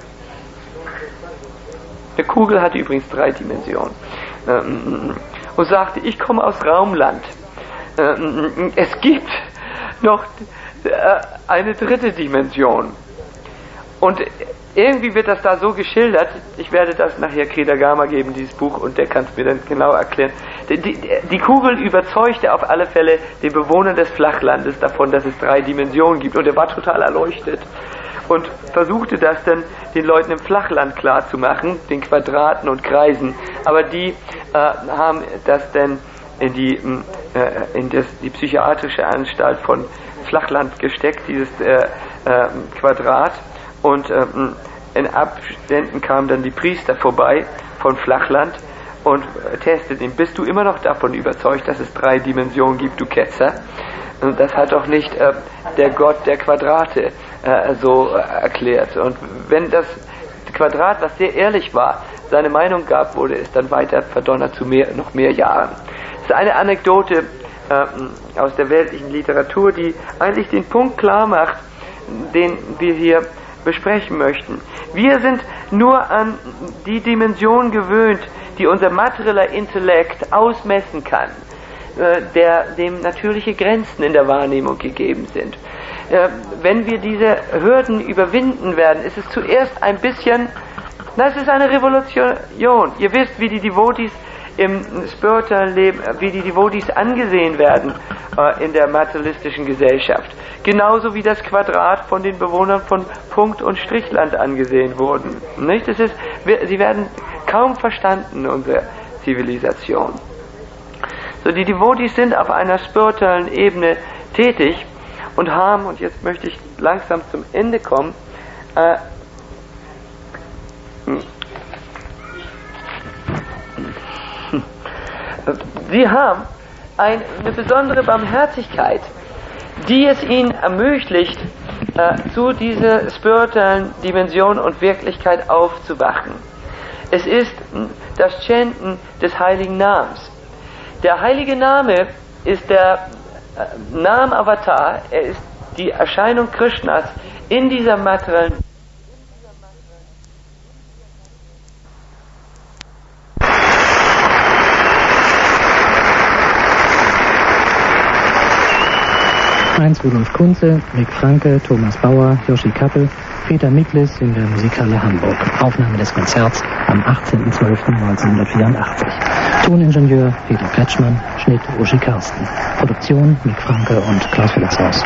Eine Kugel hatte übrigens drei Dimensionen. Und sagte, ich komme aus Raumland. Es gibt noch eine dritte Dimension. Und irgendwie wird das da so geschildert, ich werde das nachher Kretagama geben, dieses Buch, und der kann es mir dann genau erklären. Die, die, die Kugel überzeugte auf alle Fälle den Bewohner des Flachlandes davon, dass es drei Dimensionen gibt, und er war total erleuchtet und versuchte das dann den Leuten im Flachland klar zu machen, den Quadraten und Kreisen, aber die äh, haben das dann in die, äh, in das, die psychiatrische Anstalt von Flachland gesteckt, dieses äh, äh, Quadrat, und äh, in Abständen kamen dann die Priester vorbei von Flachland und äh, testeten ihn. Bist du immer noch davon überzeugt, dass es drei Dimensionen gibt, du Ketzer? Und das hat doch nicht äh, der Gott der Quadrate äh, so äh, erklärt. Und wenn das Quadrat, was sehr ehrlich war, seine Meinung gab, wurde es dann weiter verdonnert zu mehr, noch mehr Jahren. Das ist eine Anekdote äh, aus der weltlichen Literatur, die eigentlich den Punkt klar macht, den wir hier besprechen möchten. Wir sind nur an die Dimension gewöhnt, die unser materieller Intellekt ausmessen kann, äh, der dem natürliche Grenzen in der Wahrnehmung gegeben sind. Äh, wenn wir diese Hürden überwinden werden, ist es zuerst ein bisschen, das ist eine Revolution. Ihr wisst, wie die Devotees im spirituellen Leben, wie die Devotees angesehen werden äh, in der materialistischen Gesellschaft. Genauso wie das Quadrat von den Bewohnern von Punkt- und Strichland angesehen wurden. Nicht? Das ist, wir, sie werden kaum verstanden, unsere Zivilisation. So, die Devotees sind auf einer spirituellen Ebene tätig und haben, und jetzt möchte ich langsam zum Ende kommen, äh, sie haben eine besondere Barmherzigkeit, die es ihnen ermöglicht, äh, zu dieser spirituellen Dimension und Wirklichkeit aufzuwachen. Es ist das Chanten des heiligen Namens. Der heilige Name ist der äh, Nam-Avatar, er ist die Erscheinung Krishnas in dieser materiellen Heinz Rudolf Kunze, Rick Franke, Thomas Bauer, Joshi Kappel, Peter Miklis in der Musikhalle Hamburg. Aufnahme des Konzerts am achtzehnten zwölften neunzehnhundertvierundachtzig. Toningenieur Peter Kretschmann, Schnitt Uschi Karsten. Produktion Mick Franke und Klaus Felixhaus.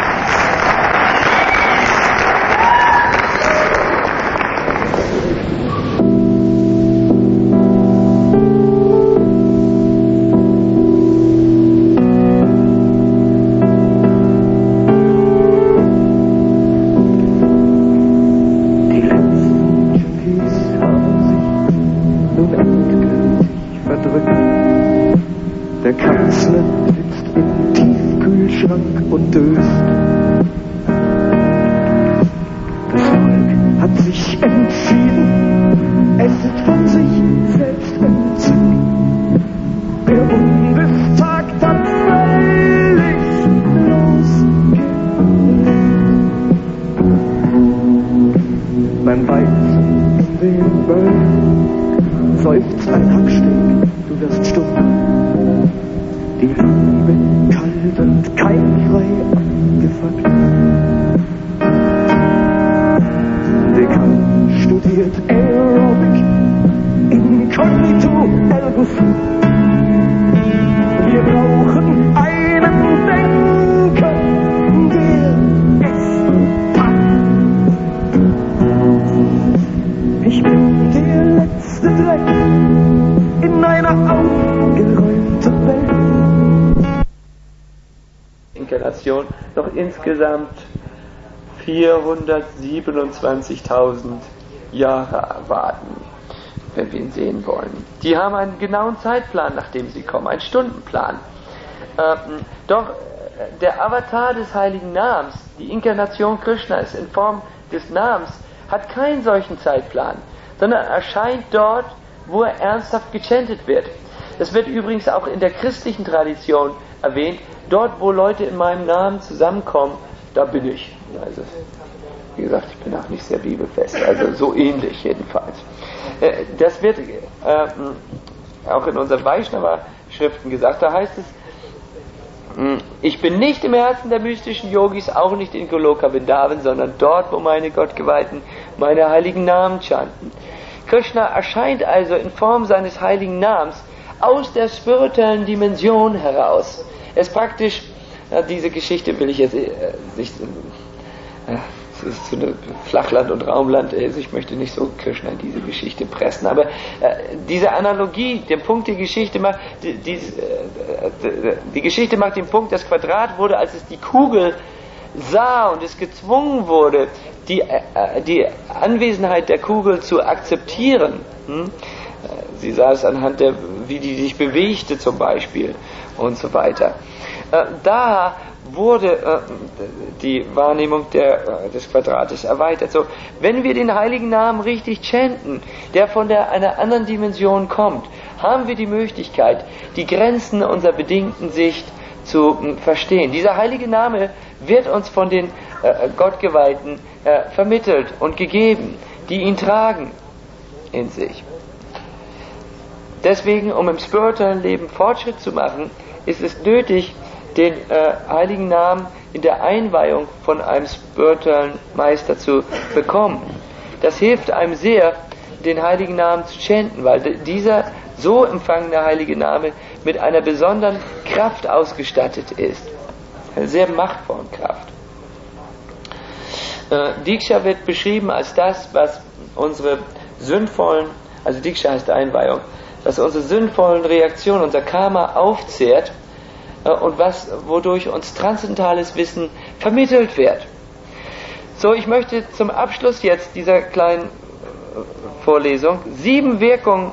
Der Kanzler sitzt im Tiefkühlschrank und döst. Fakt. Dekan studiert Aerobic, inkognito Elvis. Wir brauchen einen Denker, der es packt. Ich bin der letzte Dreck in einer aufgeräumten Welt. Inkarnation noch insgesamt vierhundertsiebenundzwanzigtausend Jahre erwarten, wenn wir ihn sehen wollen. Die haben einen genauen Zeitplan, nachdem sie kommen, einen Stundenplan. Ähm, doch der Avatar des Heiligen Namens, die Inkarnation Krishnas in Form des Namens, hat keinen solchen Zeitplan, sondern erscheint dort, wo er ernsthaft gechantet wird. Das wird übrigens auch in der christlichen Tradition erwähnt. Dort, wo Leute in meinem Namen zusammenkommen, da bin ich. Also, wie gesagt, ich bin auch nicht sehr bibelfest, also so ähnlich jedenfalls. Das wird äh, auch in unseren Vaishnava-Schriften gesagt, da heißt es, ich bin nicht im Herzen der mystischen Yogis, auch nicht in Goloka Vrindavan, sondern dort, wo meine Gottgeweihten meine heiligen Namen chanten. Krishna erscheint also in Form seines heiligen Namens aus der spirituellen Dimension heraus. Es ist praktisch, ja, diese Geschichte will ich jetzt äh, nicht, äh, es ist so eine Flachland- und Raumland, also ich möchte nicht so Krishna in diese Geschichte pressen, aber äh, diese Analogie, der Punkt der Geschichte macht, die, die, äh, die Geschichte macht den Punkt, das Quadrat wurde, als es die Kugel sah und es gezwungen wurde, die, äh, die Anwesenheit der Kugel zu akzeptieren. Hm? Sie sah es anhand der, wie die sich bewegte zum Beispiel und so weiter. Äh, da wurde äh, die Wahrnehmung der, äh, des Quadrates erweitert. So, wenn wir den heiligen Namen richtig chanten, der von der, einer anderen Dimension kommt, haben wir die Möglichkeit, die Grenzen unserer bedingten Sicht zu äh, verstehen. Dieser heilige Name wird uns von den äh, Gottgeweihten äh, vermittelt und gegeben, die ihn tragen in sich. Deswegen, um im spirituellen Leben Fortschritt zu machen, ist es nötig, den äh, heiligen Namen in der Einweihung von einem spirituellen Meister zu bekommen. Das hilft einem sehr, den heiligen Namen zu chanten, weil dieser so empfangene heilige Name mit einer besonderen Kraft ausgestattet ist. Eine sehr machtvolle Kraft. Äh, Diksha wird beschrieben als das, was unsere sündvollen, also Diksha heißt Einweihung, was unsere sündvollen Reaktionen, unser Karma aufzehrt äh, und was, wodurch uns transzendentales Wissen vermittelt wird. So, ich möchte zum Abschluss jetzt dieser kleinen äh, Vorlesung sieben Wirkungen,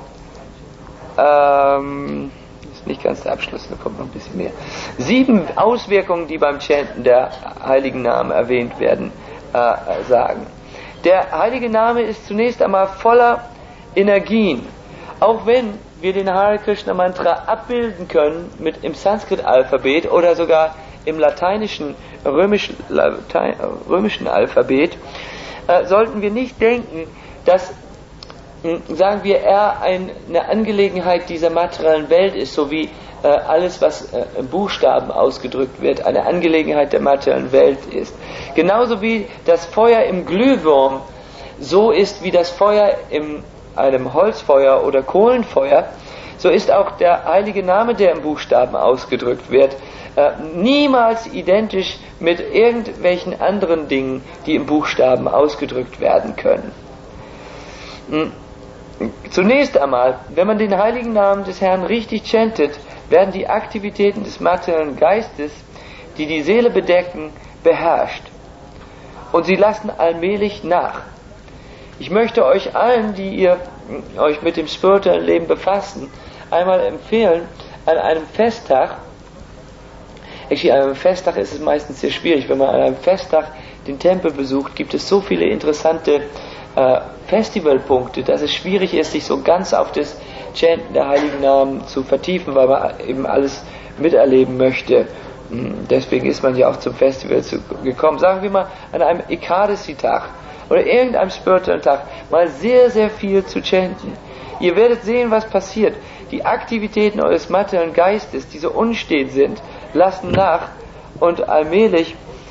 ähm, ist nicht ganz der Abschluss, da kommt noch ein bisschen mehr, sieben Auswirkungen, die beim Chanten der heiligen Namen erwähnt werden, äh, sagen. Der heilige Name ist zunächst einmal voller Energien. Auch wenn wir den Hare Krishna Mantra abbilden können mit im Sanskrit-Alphabet oder sogar im lateinischen, römischen, Latein, römischen Alphabet, äh, sollten wir nicht denken, dass, mh, sagen wir, er ein, eine Angelegenheit dieser materiellen Welt ist, so wie äh, alles, was äh, in Buchstaben ausgedrückt wird, eine Angelegenheit der materiellen Welt ist. Genauso wie das Feuer im Glühwurm so ist wie das Feuer im einem Holzfeuer oder Kohlenfeuer, so ist auch der heilige Name, der im Buchstaben ausgedrückt wird, äh, niemals identisch mit irgendwelchen anderen Dingen, die im Buchstaben ausgedrückt werden können. Hm. Zunächst einmal, wenn man den heiligen Namen des Herrn richtig chantet, werden die Aktivitäten des materiellen Geistes, die die Seele bedecken, beherrscht. Und sie lassen allmählich nach. Ich möchte euch allen, die ihr euch mit dem spirituellen Leben befassen, einmal empfehlen, an einem Festtag, actually an einem Festtag ist es meistens sehr schwierig, wenn man an einem Festtag den Tempel besucht, gibt es so viele interessante äh, Festivalpunkte, dass es schwierig ist, sich so ganz auf das Chanten der heiligen Namen zu vertiefen, weil man eben alles miterleben möchte. Deswegen ist man ja auch zum Festival zu, gekommen. Sagen wir mal, an einem Ekadasi-Tag oder irgendeinem spirituellen Tag mal sehr, sehr viel zu chanten. Ihr werdet sehen, was passiert. Die Aktivitäten eures materiellen Geistes, die so unstet sind, lassen nach und allmählich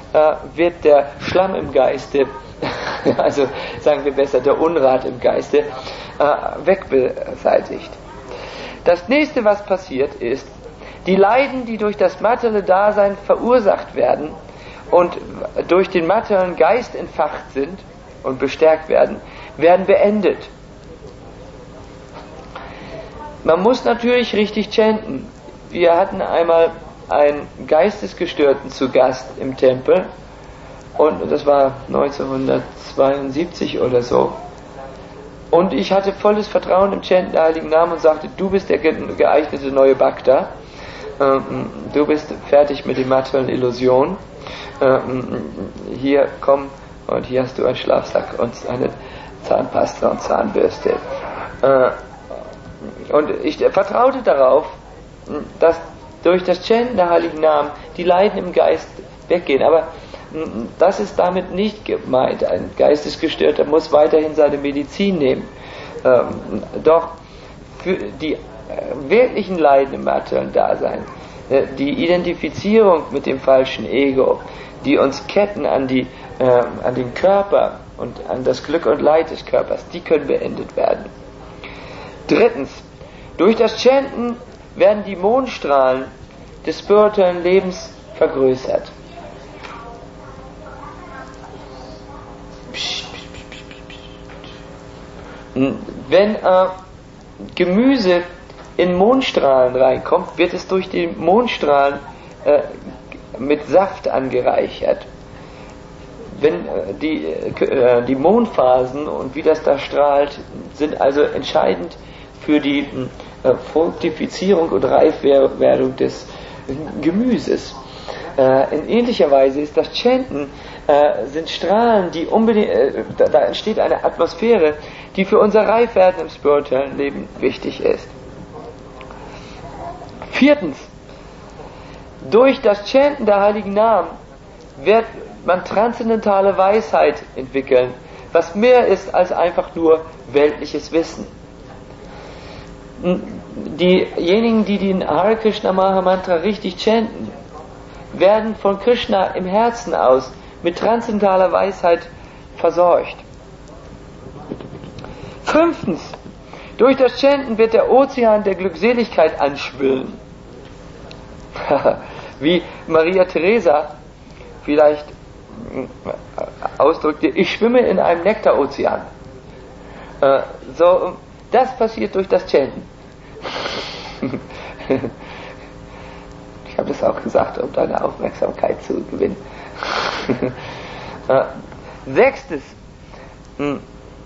äh, wird der Schlamm im Geiste, also sagen wir besser der Unrat im Geiste, äh, wegbeseitigt. Das nächste, was passiert, ist, die Leiden, die durch das materielle Dasein verursacht werden und durch den materiellen Geist entfacht sind und bestärkt werden, werden beendet. Man muss natürlich richtig chanten. Wir hatten einmal einen Geistesgestörten zu Gast im Tempel und das war neunzehnhundertzweiundsiebzig oder so. Und ich hatte volles Vertrauen im Chanten der Heiligen Namen und sagte, du bist der geeignete neue Bhakta. Ähm, du bist fertig mit den materiellen Illusionen. Ähm, hier komm und hier hast du einen Schlafsack und eine Zahnpasta und Zahnbürste. Äh, und ich vertraute darauf, dass durch das Chanten der Heiligen Namen die Leiden im Geist weggehen. Aber das ist damit nicht gemeint. Ein Geistesgestörter muss weiterhin seine Medizin nehmen. Ähm, doch für die äh, wirklichen Leiden im materiellen Dasein, äh, die Identifizierung mit dem falschen Ego, die uns ketten an, die, äh, an den Körper und an das Glück und Leid des Körpers, die können beendet werden. Drittens, durch das Chanten werden die Mondstrahlen des spirituellen Lebens vergrößert. Wenn äh, Gemüse in Mondstrahlen reinkommt, wird es durch die Mondstrahlen äh, mit Saft angereichert. Wenn äh, die, äh, die Mondphasen und wie das da strahlt, sind also entscheidend für die äh, Fructifizierung und Reifwerdung des Gemüses. Äh, in ähnlicher Weise ist das Chanten, äh, sind Strahlen, die unbedingt, äh, da, da entsteht eine Atmosphäre, die für unser Reifwerden im spirituellen Leben wichtig ist. Viertens, durch das Chanten der Heiligen Namen wird man transzendentale Weisheit entwickeln, was mehr ist als einfach nur weltliches Wissen. Diejenigen, die den Hare Krishna Maha Mantra richtig chanten, werden von Krishna im Herzen aus mit transzendentaler Weisheit versorgt. Fünftens, durch das Chanten wird der Ozean der Glückseligkeit anschwillen. Wie Maria Theresa vielleicht ausdrückte, ich schwimme in einem Nektarozean. Äh, so, das passiert durch das Chanten. Ich habe das auch gesagt, um deine Aufmerksamkeit zu gewinnen. äh, sechstes. Hm.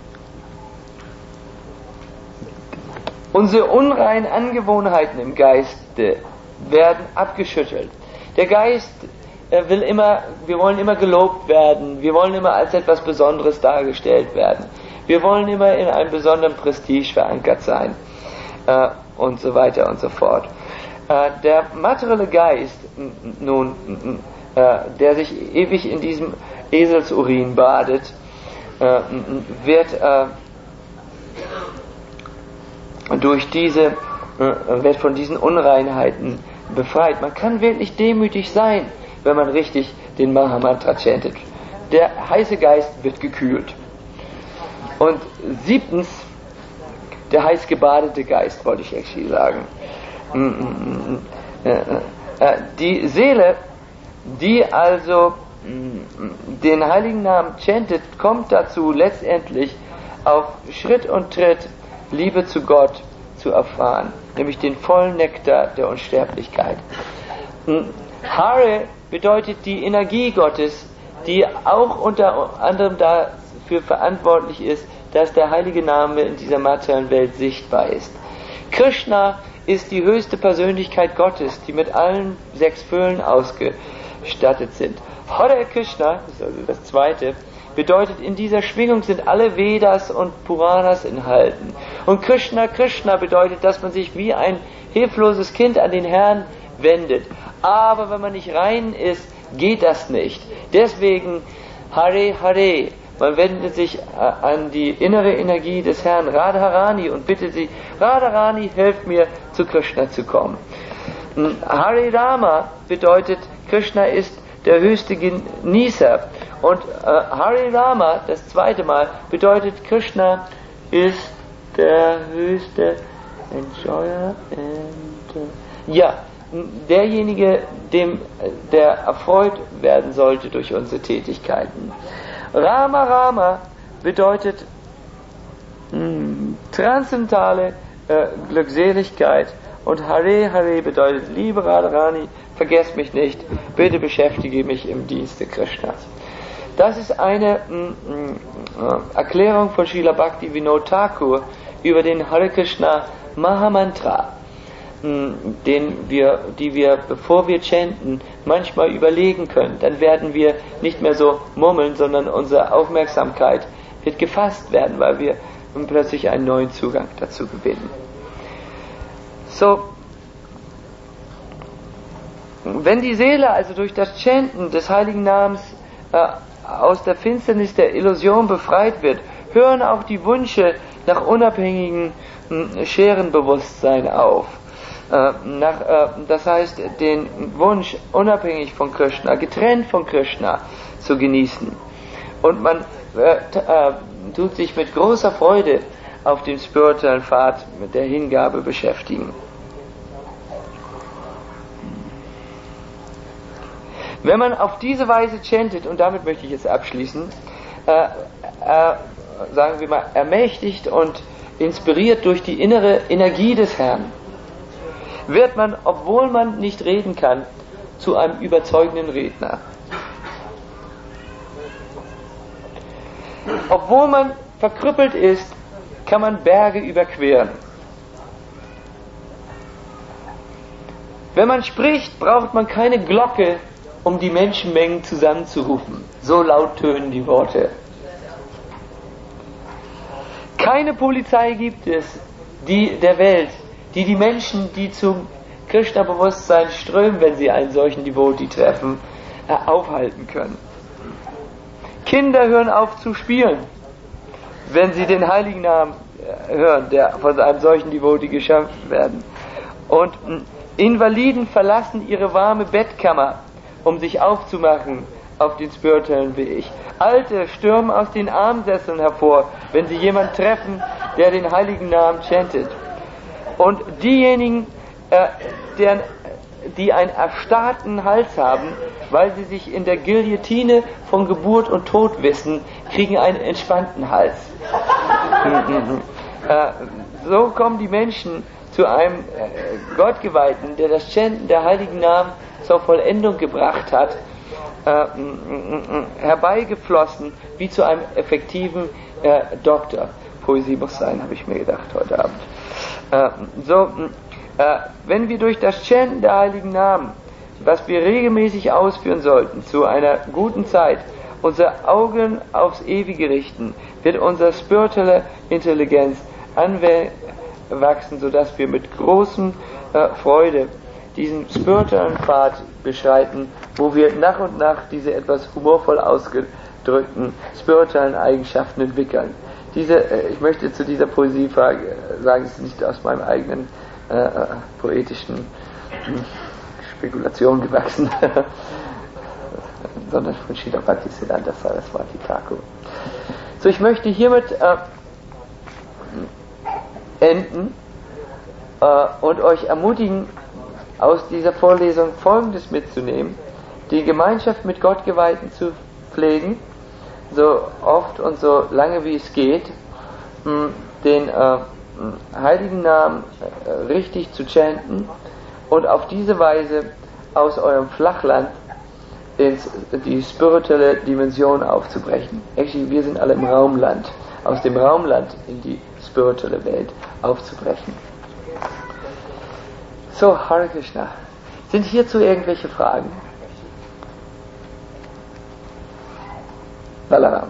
Unsere unreinen Angewohnheiten im Geiste werden abgeschüttelt. Der Geist äh, will immer, wir wollen immer gelobt werden, wir wollen immer als etwas Besonderes dargestellt werden, wir wollen immer in einem besonderen Prestige verankert sein äh, und so weiter und so fort. Äh, der materielle Geist, nun, äh, der sich ewig in diesem Eselsurin badet, äh, wird äh, durch diese, äh, wird von diesen Unreinheiten befreit. Man kann wirklich demütig sein, wenn man richtig den Mahamantra chantet. Der heiße Geist wird gekühlt. Und siebtens, der heiß gebadete Geist, wollte ich actually sagen. Die Seele, die also den heiligen Namen chantet, kommt dazu letztendlich auf Schritt und Tritt Liebe zu Gott zu erfahren, nämlich den vollen Nektar der Unsterblichkeit. Hare bedeutet die Energie Gottes, die auch unter anderem dafür verantwortlich ist, dass der heilige Name in dieser materiellen Welt sichtbar ist. Krishna ist die höchste Persönlichkeit Gottes, die mit allen sechs Füllen ausgestattet sind. Hare Krishna, das ist also das zweite, bedeutet, in dieser Schwingung sind alle Vedas und Puranas enthalten. Und Krishna, Krishna bedeutet, dass man sich wie ein hilfloses Kind an den Herrn wendet. Aber wenn man nicht rein ist, geht das nicht. Deswegen Hare Hare. Man wendet sich an die innere Energie des Herrn Radharani und bittet sie, Radharani, hilf mir, zu Krishna zu kommen. Hare Rama bedeutet, Krishna ist der höchste Genießer. Und äh, Hare Rama, das zweite Mal, bedeutet, Krishna ist der höchste Enjoyer and, uh, ja, derjenige, dem der erfreut werden sollte durch unsere Tätigkeiten. Rama Rama bedeutet mh, transzendentale äh, Glückseligkeit und Hare Hare bedeutet, liebe Radharani, vergesst mich nicht, bitte beschäftige mich im Dienste Krishnas. Das ist eine mh, mh, Erklärung von Srila Bhaktivinoda Thakur über den Hare Krishna Mahamantra, mh, den wir, die wir, bevor wir chanten, manchmal überlegen können. Dann werden wir nicht mehr so murmeln, sondern unsere Aufmerksamkeit wird gefasst werden, weil wir plötzlich einen neuen Zugang dazu gewinnen. So, wenn die Seele also durch das Chanten des heiligen Namens äh, aus der Finsternis der Illusion befreit wird, hören auch die Wünsche nach unabhängigen mh, Scherenbewusstsein auf. Äh, nach, äh, das heißt, den Wunsch, unabhängig von Krishna, getrennt von Krishna zu genießen. Und man äh, t- äh, tut sich mit großer Freude auf dem spirituellen Pfad mit der Hingabe beschäftigen. Wenn man auf diese Weise chantet, und damit möchte ich jetzt abschließen, äh, äh, sagen wir mal, ermächtigt und inspiriert durch die innere Energie des Herrn, wird man, obwohl man nicht reden kann, zu einem überzeugenden Redner. Obwohl man verkrüppelt ist, kann man Berge überqueren. Wenn man spricht, braucht man keine Glocke, um die Menschenmengen zusammenzurufen. So laut tönen die Worte. Keine Polizei gibt es, die der Welt, die die Menschen, die zum Krishna-Bewusstsein strömen, wenn sie einen solchen Devotee treffen, äh, aufhalten können. Kinder hören auf zu spielen, wenn sie den heiligen Namen äh, hören, der von einem solchen Devotee geschaffen werden. Und mh, Invaliden verlassen ihre warme Bettkammer, um sich aufzumachen auf den spirituellen Weg. Alte stürmen aus den Armsesseln hervor, wenn sie jemanden treffen, der den heiligen Namen chantet. Und diejenigen, äh, deren, die einen erstarrten Hals haben, weil sie sich in der Guillotine von Geburt und Tod wissen, kriegen einen entspannten Hals. äh, so kommen die Menschen zu einem äh, Gottgeweihten, der das Chanten der heiligen Namen zur Vollendung gebracht hat, äh, herbeigeflossen, wie zu einem effektiven äh, Doktor. Poesie muss sein, habe ich mir gedacht heute Abend. Äh, so, äh, wenn wir durch das Chanten der heiligen Namen, was wir regelmäßig ausführen sollten, zu einer guten Zeit, unsere Augen aufs Ewige richten, wird unsere spirituelle Intelligenz anwachsen, sodass wir mit großem äh, Freude diesen spirituellen Pfad beschreiten, wo wir nach und nach diese etwas humorvoll ausgedrückten spirituellen Eigenschaften entwickeln. Diese, äh, ich möchte zu dieser Poesie sagen, es ist nicht aus meinem eigenen äh, poetischen hm, Spekulation gewachsen, sondern von Srila Bhaktisiddhanta Saraswati Thakur. So, ich möchte hiermit äh, enden äh, und euch ermutigen, aus dieser Vorlesung Folgendes mitzunehmen: die Gemeinschaft mit Gottgeweihten zu pflegen, so oft und so lange wie es geht, mh, den äh, heiligen Namen äh, richtig zu chanten und auf diese Weise aus eurem Flachland ins, die spirituelle Dimension aufzubrechen. Actually, wir sind alle im Raumland, aus dem Raumland in die spirituelle Welt aufzubrechen. So, Hare Krishna. Sind hierzu irgendwelche Fragen? Balaram.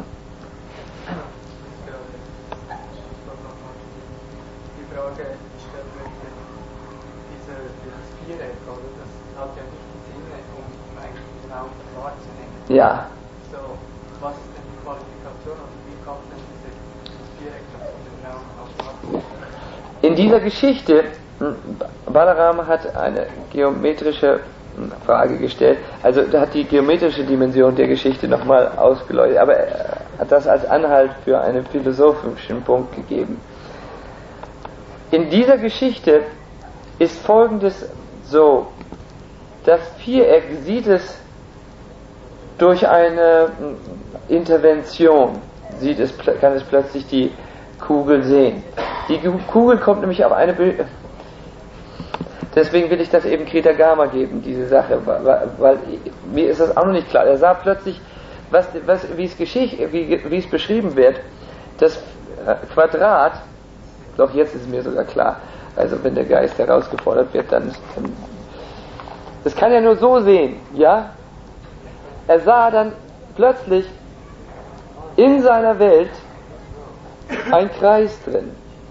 Die Frage stellt möchte, diese, dieses Viereck, oder? Das hat ja nicht die Sinne, um, um eigentlich den Raum wahrzunehmen. Ja. So, was ist denn die Qualifikation und wie kommt denn diese Viereck in den Raum auch wahrzunehmen? In dieser Geschichte, Balaram hat eine geometrische Frage gestellt. Also da hat die geometrische Dimension der Geschichte nochmal ausgeleuchtet, aber er hat das als Anhalt für einen philosophischen Punkt gegeben. In dieser Geschichte ist Folgendes so: Das Viereck sieht es durch eine Intervention, sieht es, kann es plötzlich die Kugel sehen. Die Kugel kommt nämlich auf eine Bild. Deswegen will ich das eben Greta Garma geben, diese Sache, weil, weil mir ist das auch noch nicht klar. Er sah plötzlich, was, was, wie, es geschicht, wie, wie es beschrieben wird, das Quadrat, doch jetzt ist es mir sogar klar, also wenn der Geist herausgefordert wird, dann, dann das kann er nur so sehen, ja? Er sah dann plötzlich in seiner Welt einen Kreis drin.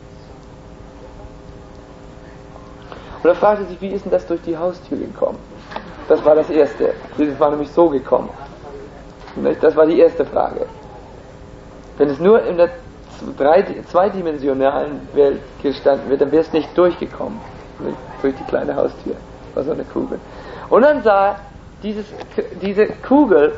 Und er fragte sich, wie ist denn das durch die Haustür gekommen? Das war das Erste. Das war nämlich so gekommen. Das war die erste Frage. Wenn es nur in der zweidimensionalen Welt gestanden wird, dann wäre es nicht durchgekommen. Durch die kleine Haustür. Das war so eine Kugel. Und dann sah er, dieses, diese Kugel,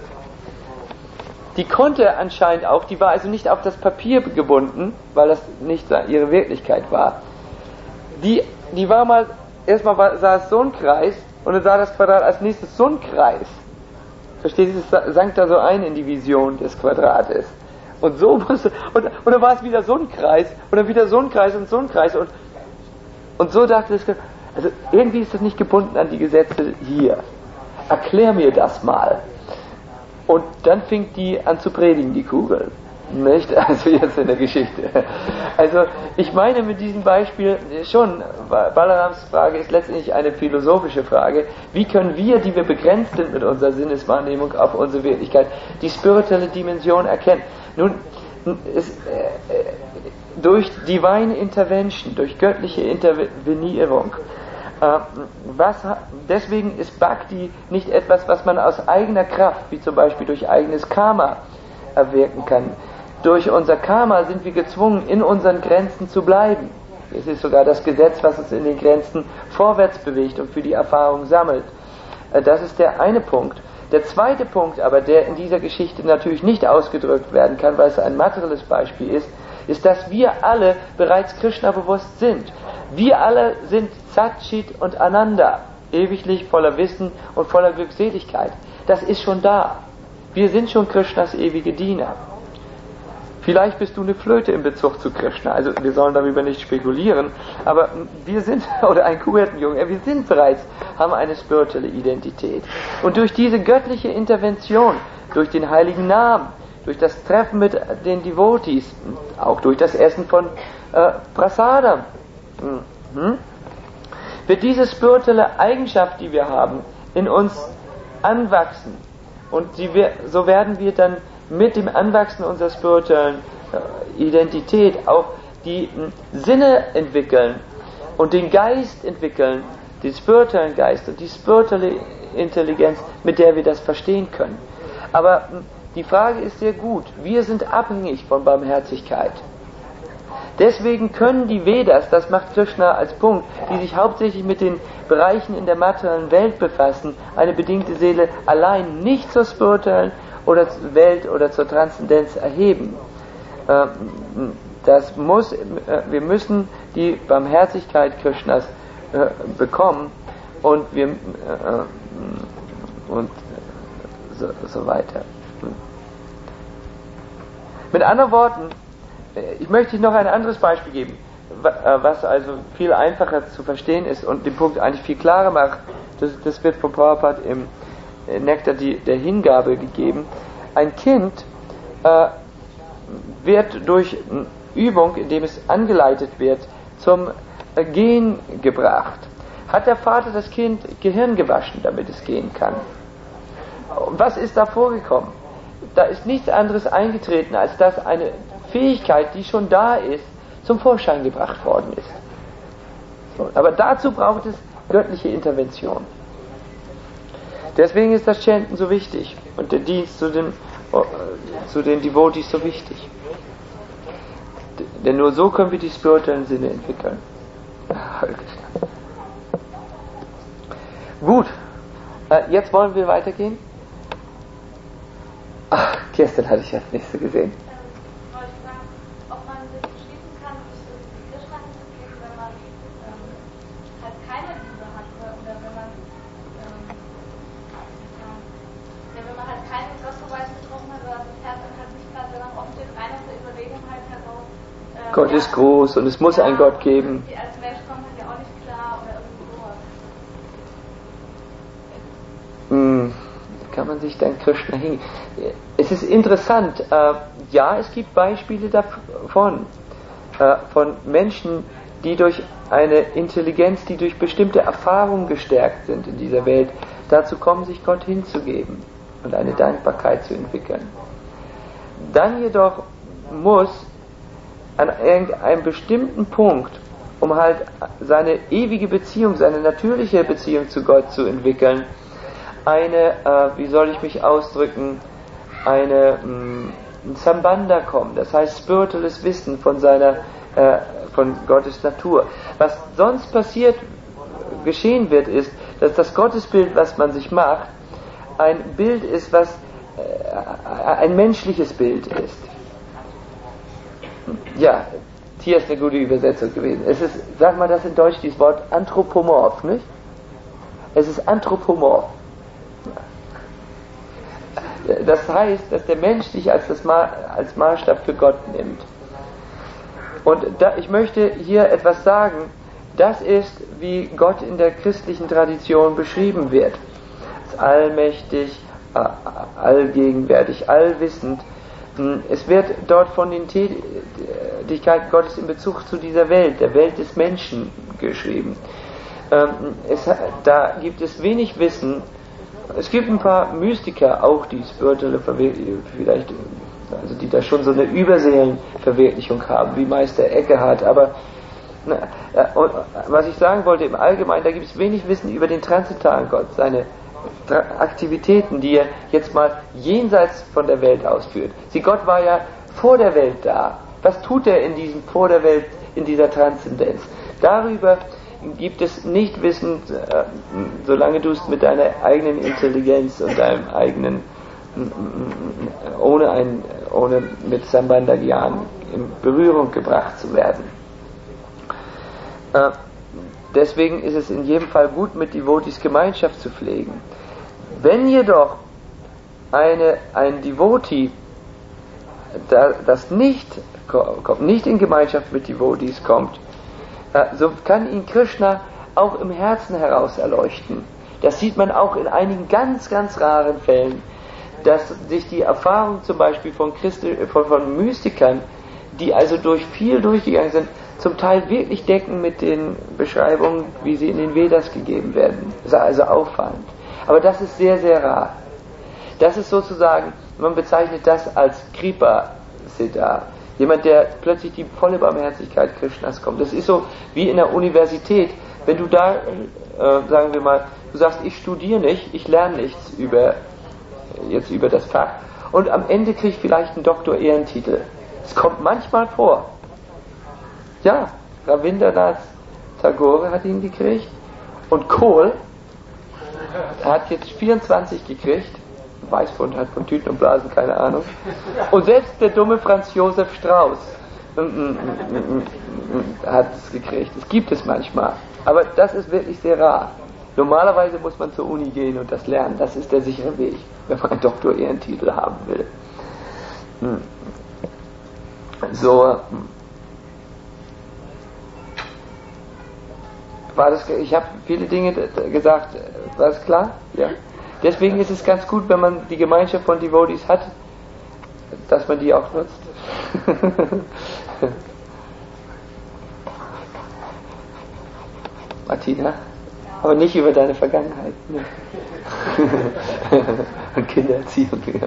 die konnte anscheinend auch, die war also nicht auf das Papier gebunden, weil das nicht ihre Wirklichkeit war. Die, die war mal, erstmal war, sah es so ein Kreis und dann sah das Quadrat als nächstes so ein Kreis. Versteht ihr, es sank da so ein in die Vision des Quadrates. Und so musste, und, und dann war es wieder so ein Kreis und dann wieder so ein Kreis und so ein Kreis und, und so dachte es, also irgendwie ist das nicht gebunden an die Gesetze hier. Erklär mir das mal. Und dann fing die an zu predigen, die Kugel. Nicht? Also jetzt in der Geschichte. Also ich meine mit diesem Beispiel schon, Balarams Frage ist letztendlich eine philosophische Frage. Wie können wir, die wir begrenzt sind mit unserer Sinneswahrnehmung auf unsere Wirklichkeit, die spirituelle Dimension erkennen? Nun, es, äh, durch Divine Intervention, durch göttliche Intervenierung, Was, deswegen ist Bhakti nicht etwas, was man aus eigener Kraft, wie zum Beispiel durch eigenes Karma, erwirken kann. Durch unser Karma sind wir gezwungen, in unseren Grenzen zu bleiben. Es ist sogar das Gesetz, was uns in den Grenzen vorwärts bewegt und für die Erfahrung sammelt. Das ist der eine Punkt. Der zweite Punkt aber, der in dieser Geschichte natürlich nicht ausgedrückt werden kann, weil es ein materielles Beispiel ist, ist, dass wir alle bereits Krishna bewusst sind. Wir alle sind Satchit und Ananda, ewiglich voller Wissen und voller Glückseligkeit. Das ist schon da. Wir sind schon Krishnas ewige Diener. Vielleicht bist du eine Flöte in Bezug zu Krishna, also wir sollen darüber nicht spekulieren, aber wir sind, oder ein Kuhhirtenjunge, wir sind bereits, haben eine spirituelle Identität. Und durch diese göttliche Intervention, durch den heiligen Namen, durch das Treffen mit den Devotees, auch durch das Essen von äh, Prasadam, mhm. wird diese spirituelle Eigenschaft, die wir haben, in uns anwachsen. Und sie, so werden wir dann mit dem Anwachsen unserer spirituellen äh, Identität auch die m, Sinne entwickeln und den Geist entwickeln, den spirituellen Geist und die spirituelle Intelligenz, mit der wir das verstehen können. Aber m, die Frage ist sehr gut. Wir sind abhängig von Barmherzigkeit. Deswegen können die Vedas, das macht Krishna als Punkt, die sich hauptsächlich mit den Bereichen in der materiellen Welt befassen, eine bedingte Seele allein nicht zur spirituellen oder zur Welt oder zur Transzendenz erheben. Das muss, wir müssen die Barmherzigkeit Krishnas bekommen und wir und so, so weiter. Mit anderen Worten, ich möchte noch ein anderes Beispiel geben, was also viel einfacher zu verstehen ist und den Punkt eigentlich viel klarer macht. Das, das wird von Prabhupada im Nektar der Hingabe gegeben. Ein Kind äh, wird durch Übung, indem es angeleitet wird, zum Gehen gebracht. Hat der Vater das Kind Gehirn gewaschen, damit es gehen kann? Was ist da vorgekommen? Da ist nichts anderes eingetreten, als dass eine Fähigkeit, die schon da ist, zum Vorschein gebracht worden ist. So, aber dazu braucht es göttliche Intervention. Deswegen ist das Chanten so wichtig und der Dienst zu den, zu den Devotees so wichtig. Denn nur so können wir die spirituellen Sinne entwickeln. Gut, Äh, jetzt wollen wir weitergehen. Ach, Kerstin hatte ich als nächste gesehen. Ähm, wollte ich fragen, ob man sich entschließen kann, sich irgendwie Krishna hinzugeben, wenn man ähm, halt keine Liebe hat oder, oder wenn man ähm, ja, ja, wenn man halt keinen Gottsbeweis getroffen hat oder das Herz dann halt nicht gerade danach offen steht, rein aus der Überlegung halt heraus. Ähm, Gott ja, ist groß und es muss ja, einen Gott geben. irgendwie als Mensch kommt man ja auch nicht klar oder irgendwie sowas. Hm, kann man sich dann Krishna hingeben? Es ist interessant, äh, ja, es gibt Beispiele davon, äh, von Menschen, die durch eine Intelligenz, die durch bestimmte Erfahrungen gestärkt sind in dieser Welt, dazu kommen, sich Gott hinzugeben und eine Dankbarkeit zu entwickeln. Dann jedoch muss an irgendeinem bestimmten Punkt, um halt seine ewige Beziehung, seine natürliche Beziehung zu Gott zu entwickeln, eine, äh, wie soll ich mich ausdrücken, eine mh, ein Sambandha kommen, das heißt spirituelles Wissen von seiner, äh, von Gottes Natur. Was sonst passiert, geschehen wird, ist, dass das Gottesbild, was man sich macht, ein Bild ist, was äh, ein menschliches Bild ist. Ja, hier ist eine gute Übersetzung gewesen. Es ist, sag mal das in Deutsch, dieses Wort anthropomorph, nicht? Es ist anthropomorph. Das heißt, dass der Mensch sich als, das Ma- als Maßstab für Gott nimmt. Und da, ich möchte hier etwas sagen, das ist, wie Gott in der christlichen Tradition beschrieben wird. Als allmächtig, allgegenwärtig, allwissend. Es wird dort von den Tätigkeiten Gottes in Bezug zu dieser Welt, der Welt des Menschen, geschrieben. Es, da gibt es wenig Wissen. Es gibt ein paar Mystiker auch, die spirituelle Verwirklichung, vielleicht, also die da schon so eine Überseelenverwirklichung haben, wie Meister Eckhart, aber na, und was ich sagen wollte im Allgemeinen, da gibt es wenig Wissen über den transzendentalen Gott, seine Aktivitäten, die er jetzt mal jenseits von der Welt ausführt. Sie, Gott war ja vor der Welt da. Was tut er in diesem vor der Welt, in dieser Transzendenz? Darüber gibt es nicht Wissen, äh, solange du es mit deiner eigenen Intelligenz und deinem eigenen, ohne, ein, ohne mit Sambandha Gyan in Berührung gebracht zu werden. Äh, deswegen ist es in jedem Fall gut, mit Devotees Gemeinschaft zu pflegen. Wenn jedoch eine, ein Devotee da, das nicht kommt, nicht in Gemeinschaft mit Devotees kommt, so kann ihn Krishna auch im Herzen heraus erleuchten. Das sieht man auch in einigen ganz, ganz raren Fällen, dass sich die Erfahrung zum Beispiel von, Christi, von, von Mystikern, die also durch viel durchgegangen sind, zum Teil wirklich decken mit den Beschreibungen, wie sie in den Vedas gegeben werden. Das ist also auffallend. Aber das ist sehr, sehr rar. Das ist sozusagen, man bezeichnet das als Kripa-Siddha. Jemand, der plötzlich die volle Barmherzigkeit Krishnas kommt. Das ist so wie in der Universität. Wenn du da, äh, sagen wir mal, du sagst, ich studiere nicht, ich lerne nichts über, jetzt über das Fach. Und am Ende krieg ich vielleicht einen Doktor-Ehrentitel. Es kommt manchmal vor. Ja, Rabindranath Tagore hat ihn gekriegt. Und Kohl hat jetzt vierundzwanzig gekriegt. Weißbund hat von Tüten und Blasen, keine Ahnung. Und selbst der dumme Franz Josef Strauß hat es gekriegt. Es gibt es manchmal. Aber das ist wirklich sehr rar. Normalerweise muss man zur Uni gehen und das lernen. Das ist der sichere Weg, wenn man einen Doktor-Ehrentitel haben will. So. War das, ich habe viele Dinge gesagt. War das klar? Ja. Deswegen ist es ganz gut, wenn man die Gemeinschaft von Devotees hat, dass man die auch nutzt. Martina? Aber nicht über deine Vergangenheit. Ne? Und Kindererziehung, ja.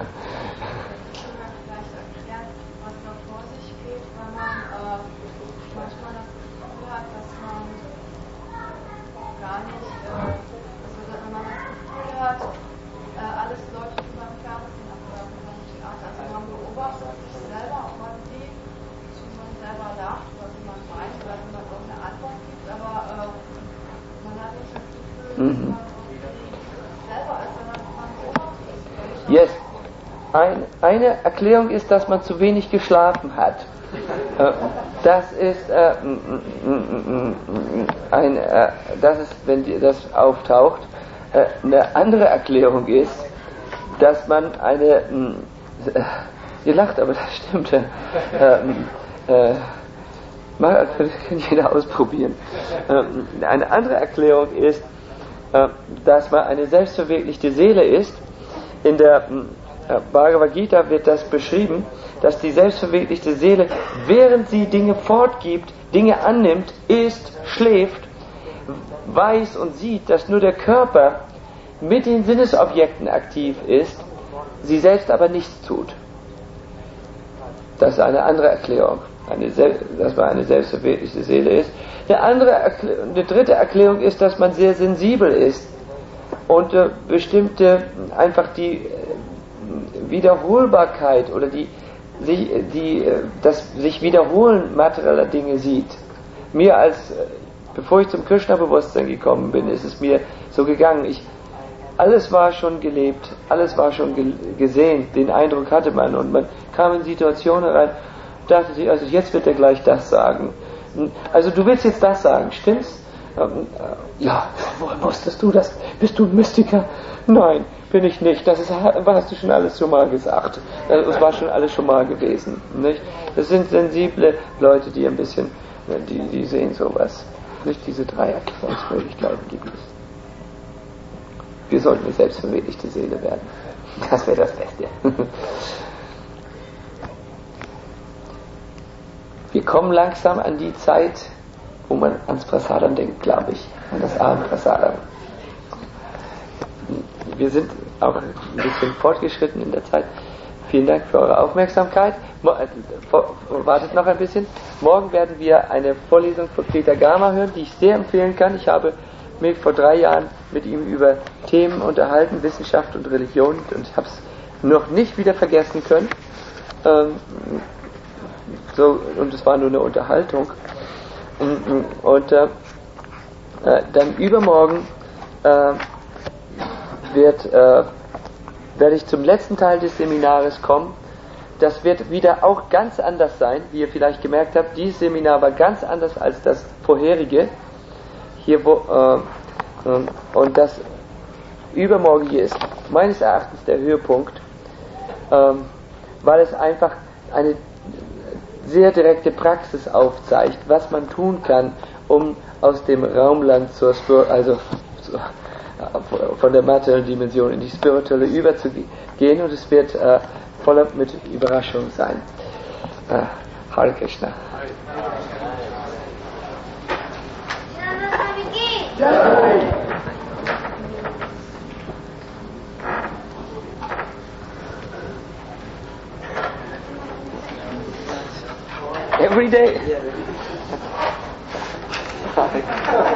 selber ein, eine Erklärung ist, dass man zu wenig geschlafen hat. Äh, das ist äh, ein, äh, das ist, wenn die, das auftaucht. Äh, eine andere Erklärung ist, dass man eine, äh, ihr lacht, aber das stimmt. Äh, äh, mal, das kann jeder ausprobieren. Äh, eine andere Erklärung ist, äh, dass man eine selbstverwirklichte Seele ist. In der äh, Bhagavad Gita wird das beschrieben, dass die selbstverwirklichte Seele, während sie Dinge fortgibt, Dinge annimmt, isst, schläft, weiß und sieht, dass nur der Körper mit den Sinnesobjekten aktiv ist, sie selbst aber nichts tut. Das ist eine andere Erklärung, eine, dass man eine selbstverwirklichte Seele ist. Eine, andere eine dritte Erklärung ist, dass man sehr sensibel ist und äh, bestimmte, einfach die äh, Wiederholbarkeit oder die, die, die, äh, das sich Wiederholen materieller Dinge sieht. Mir als, äh, bevor ich zum Krishna-Bewusstsein gekommen bin, ist es mir so gegangen, ich, alles war schon gelebt, alles war schon ge- gesehen, den Eindruck hatte man, und man kam in Situationen rein, dachte sich, also jetzt wird er gleich das sagen. Also du willst jetzt das sagen, stimmt's? Ja, woher wusstest du das? Bist du ein Mystiker? Nein, bin ich nicht. Das ist, hast du schon alles schon mal gesagt. Das war schon alles schon mal gewesen. Nicht? Das sind sensible Leute, die ein bisschen, die, die sehen sowas. Nicht diese drei Erklärungsmöglichkeiten gibt es. Wir sollten eine selbstverwirklichte Seele werden. Das wäre das Beste. Wir kommen langsam an die Zeit, wo man ans Prasadam denkt, glaube ich, an das Abendprasadam. Wir sind auch ein bisschen fortgeschritten in der Zeit. Vielen Dank für eure Aufmerksamkeit. Wartet noch ein bisschen. Morgen werden wir eine Vorlesung von Peter Gama hören, die ich sehr empfehlen kann. Ich habe mich vor drei Jahren mit ihm über Themen unterhalten, Wissenschaft und Religion, und habe es noch nicht wieder vergessen können. Ähm, so, und es war nur eine Unterhaltung. Und, und äh, dann übermorgen äh, wird, äh, werde ich zum letzten Teil des Seminares kommen. Das wird wieder auch ganz anders sein, wie ihr vielleicht gemerkt habt. Dieses Seminar war ganz anders als das vorherige. Hier wo, äh, und das übermorgige ist meines Erachtens der Höhepunkt, äh, weil es einfach eine sehr direkte Praxis aufzeigt, was man tun kann, um aus dem Raumland zur Spir- also zu, von der materiellen Dimension in die spirituelle überzugehen, und es wird äh, voller mit Überraschung sein. Äh, Hare Krishna. Every day.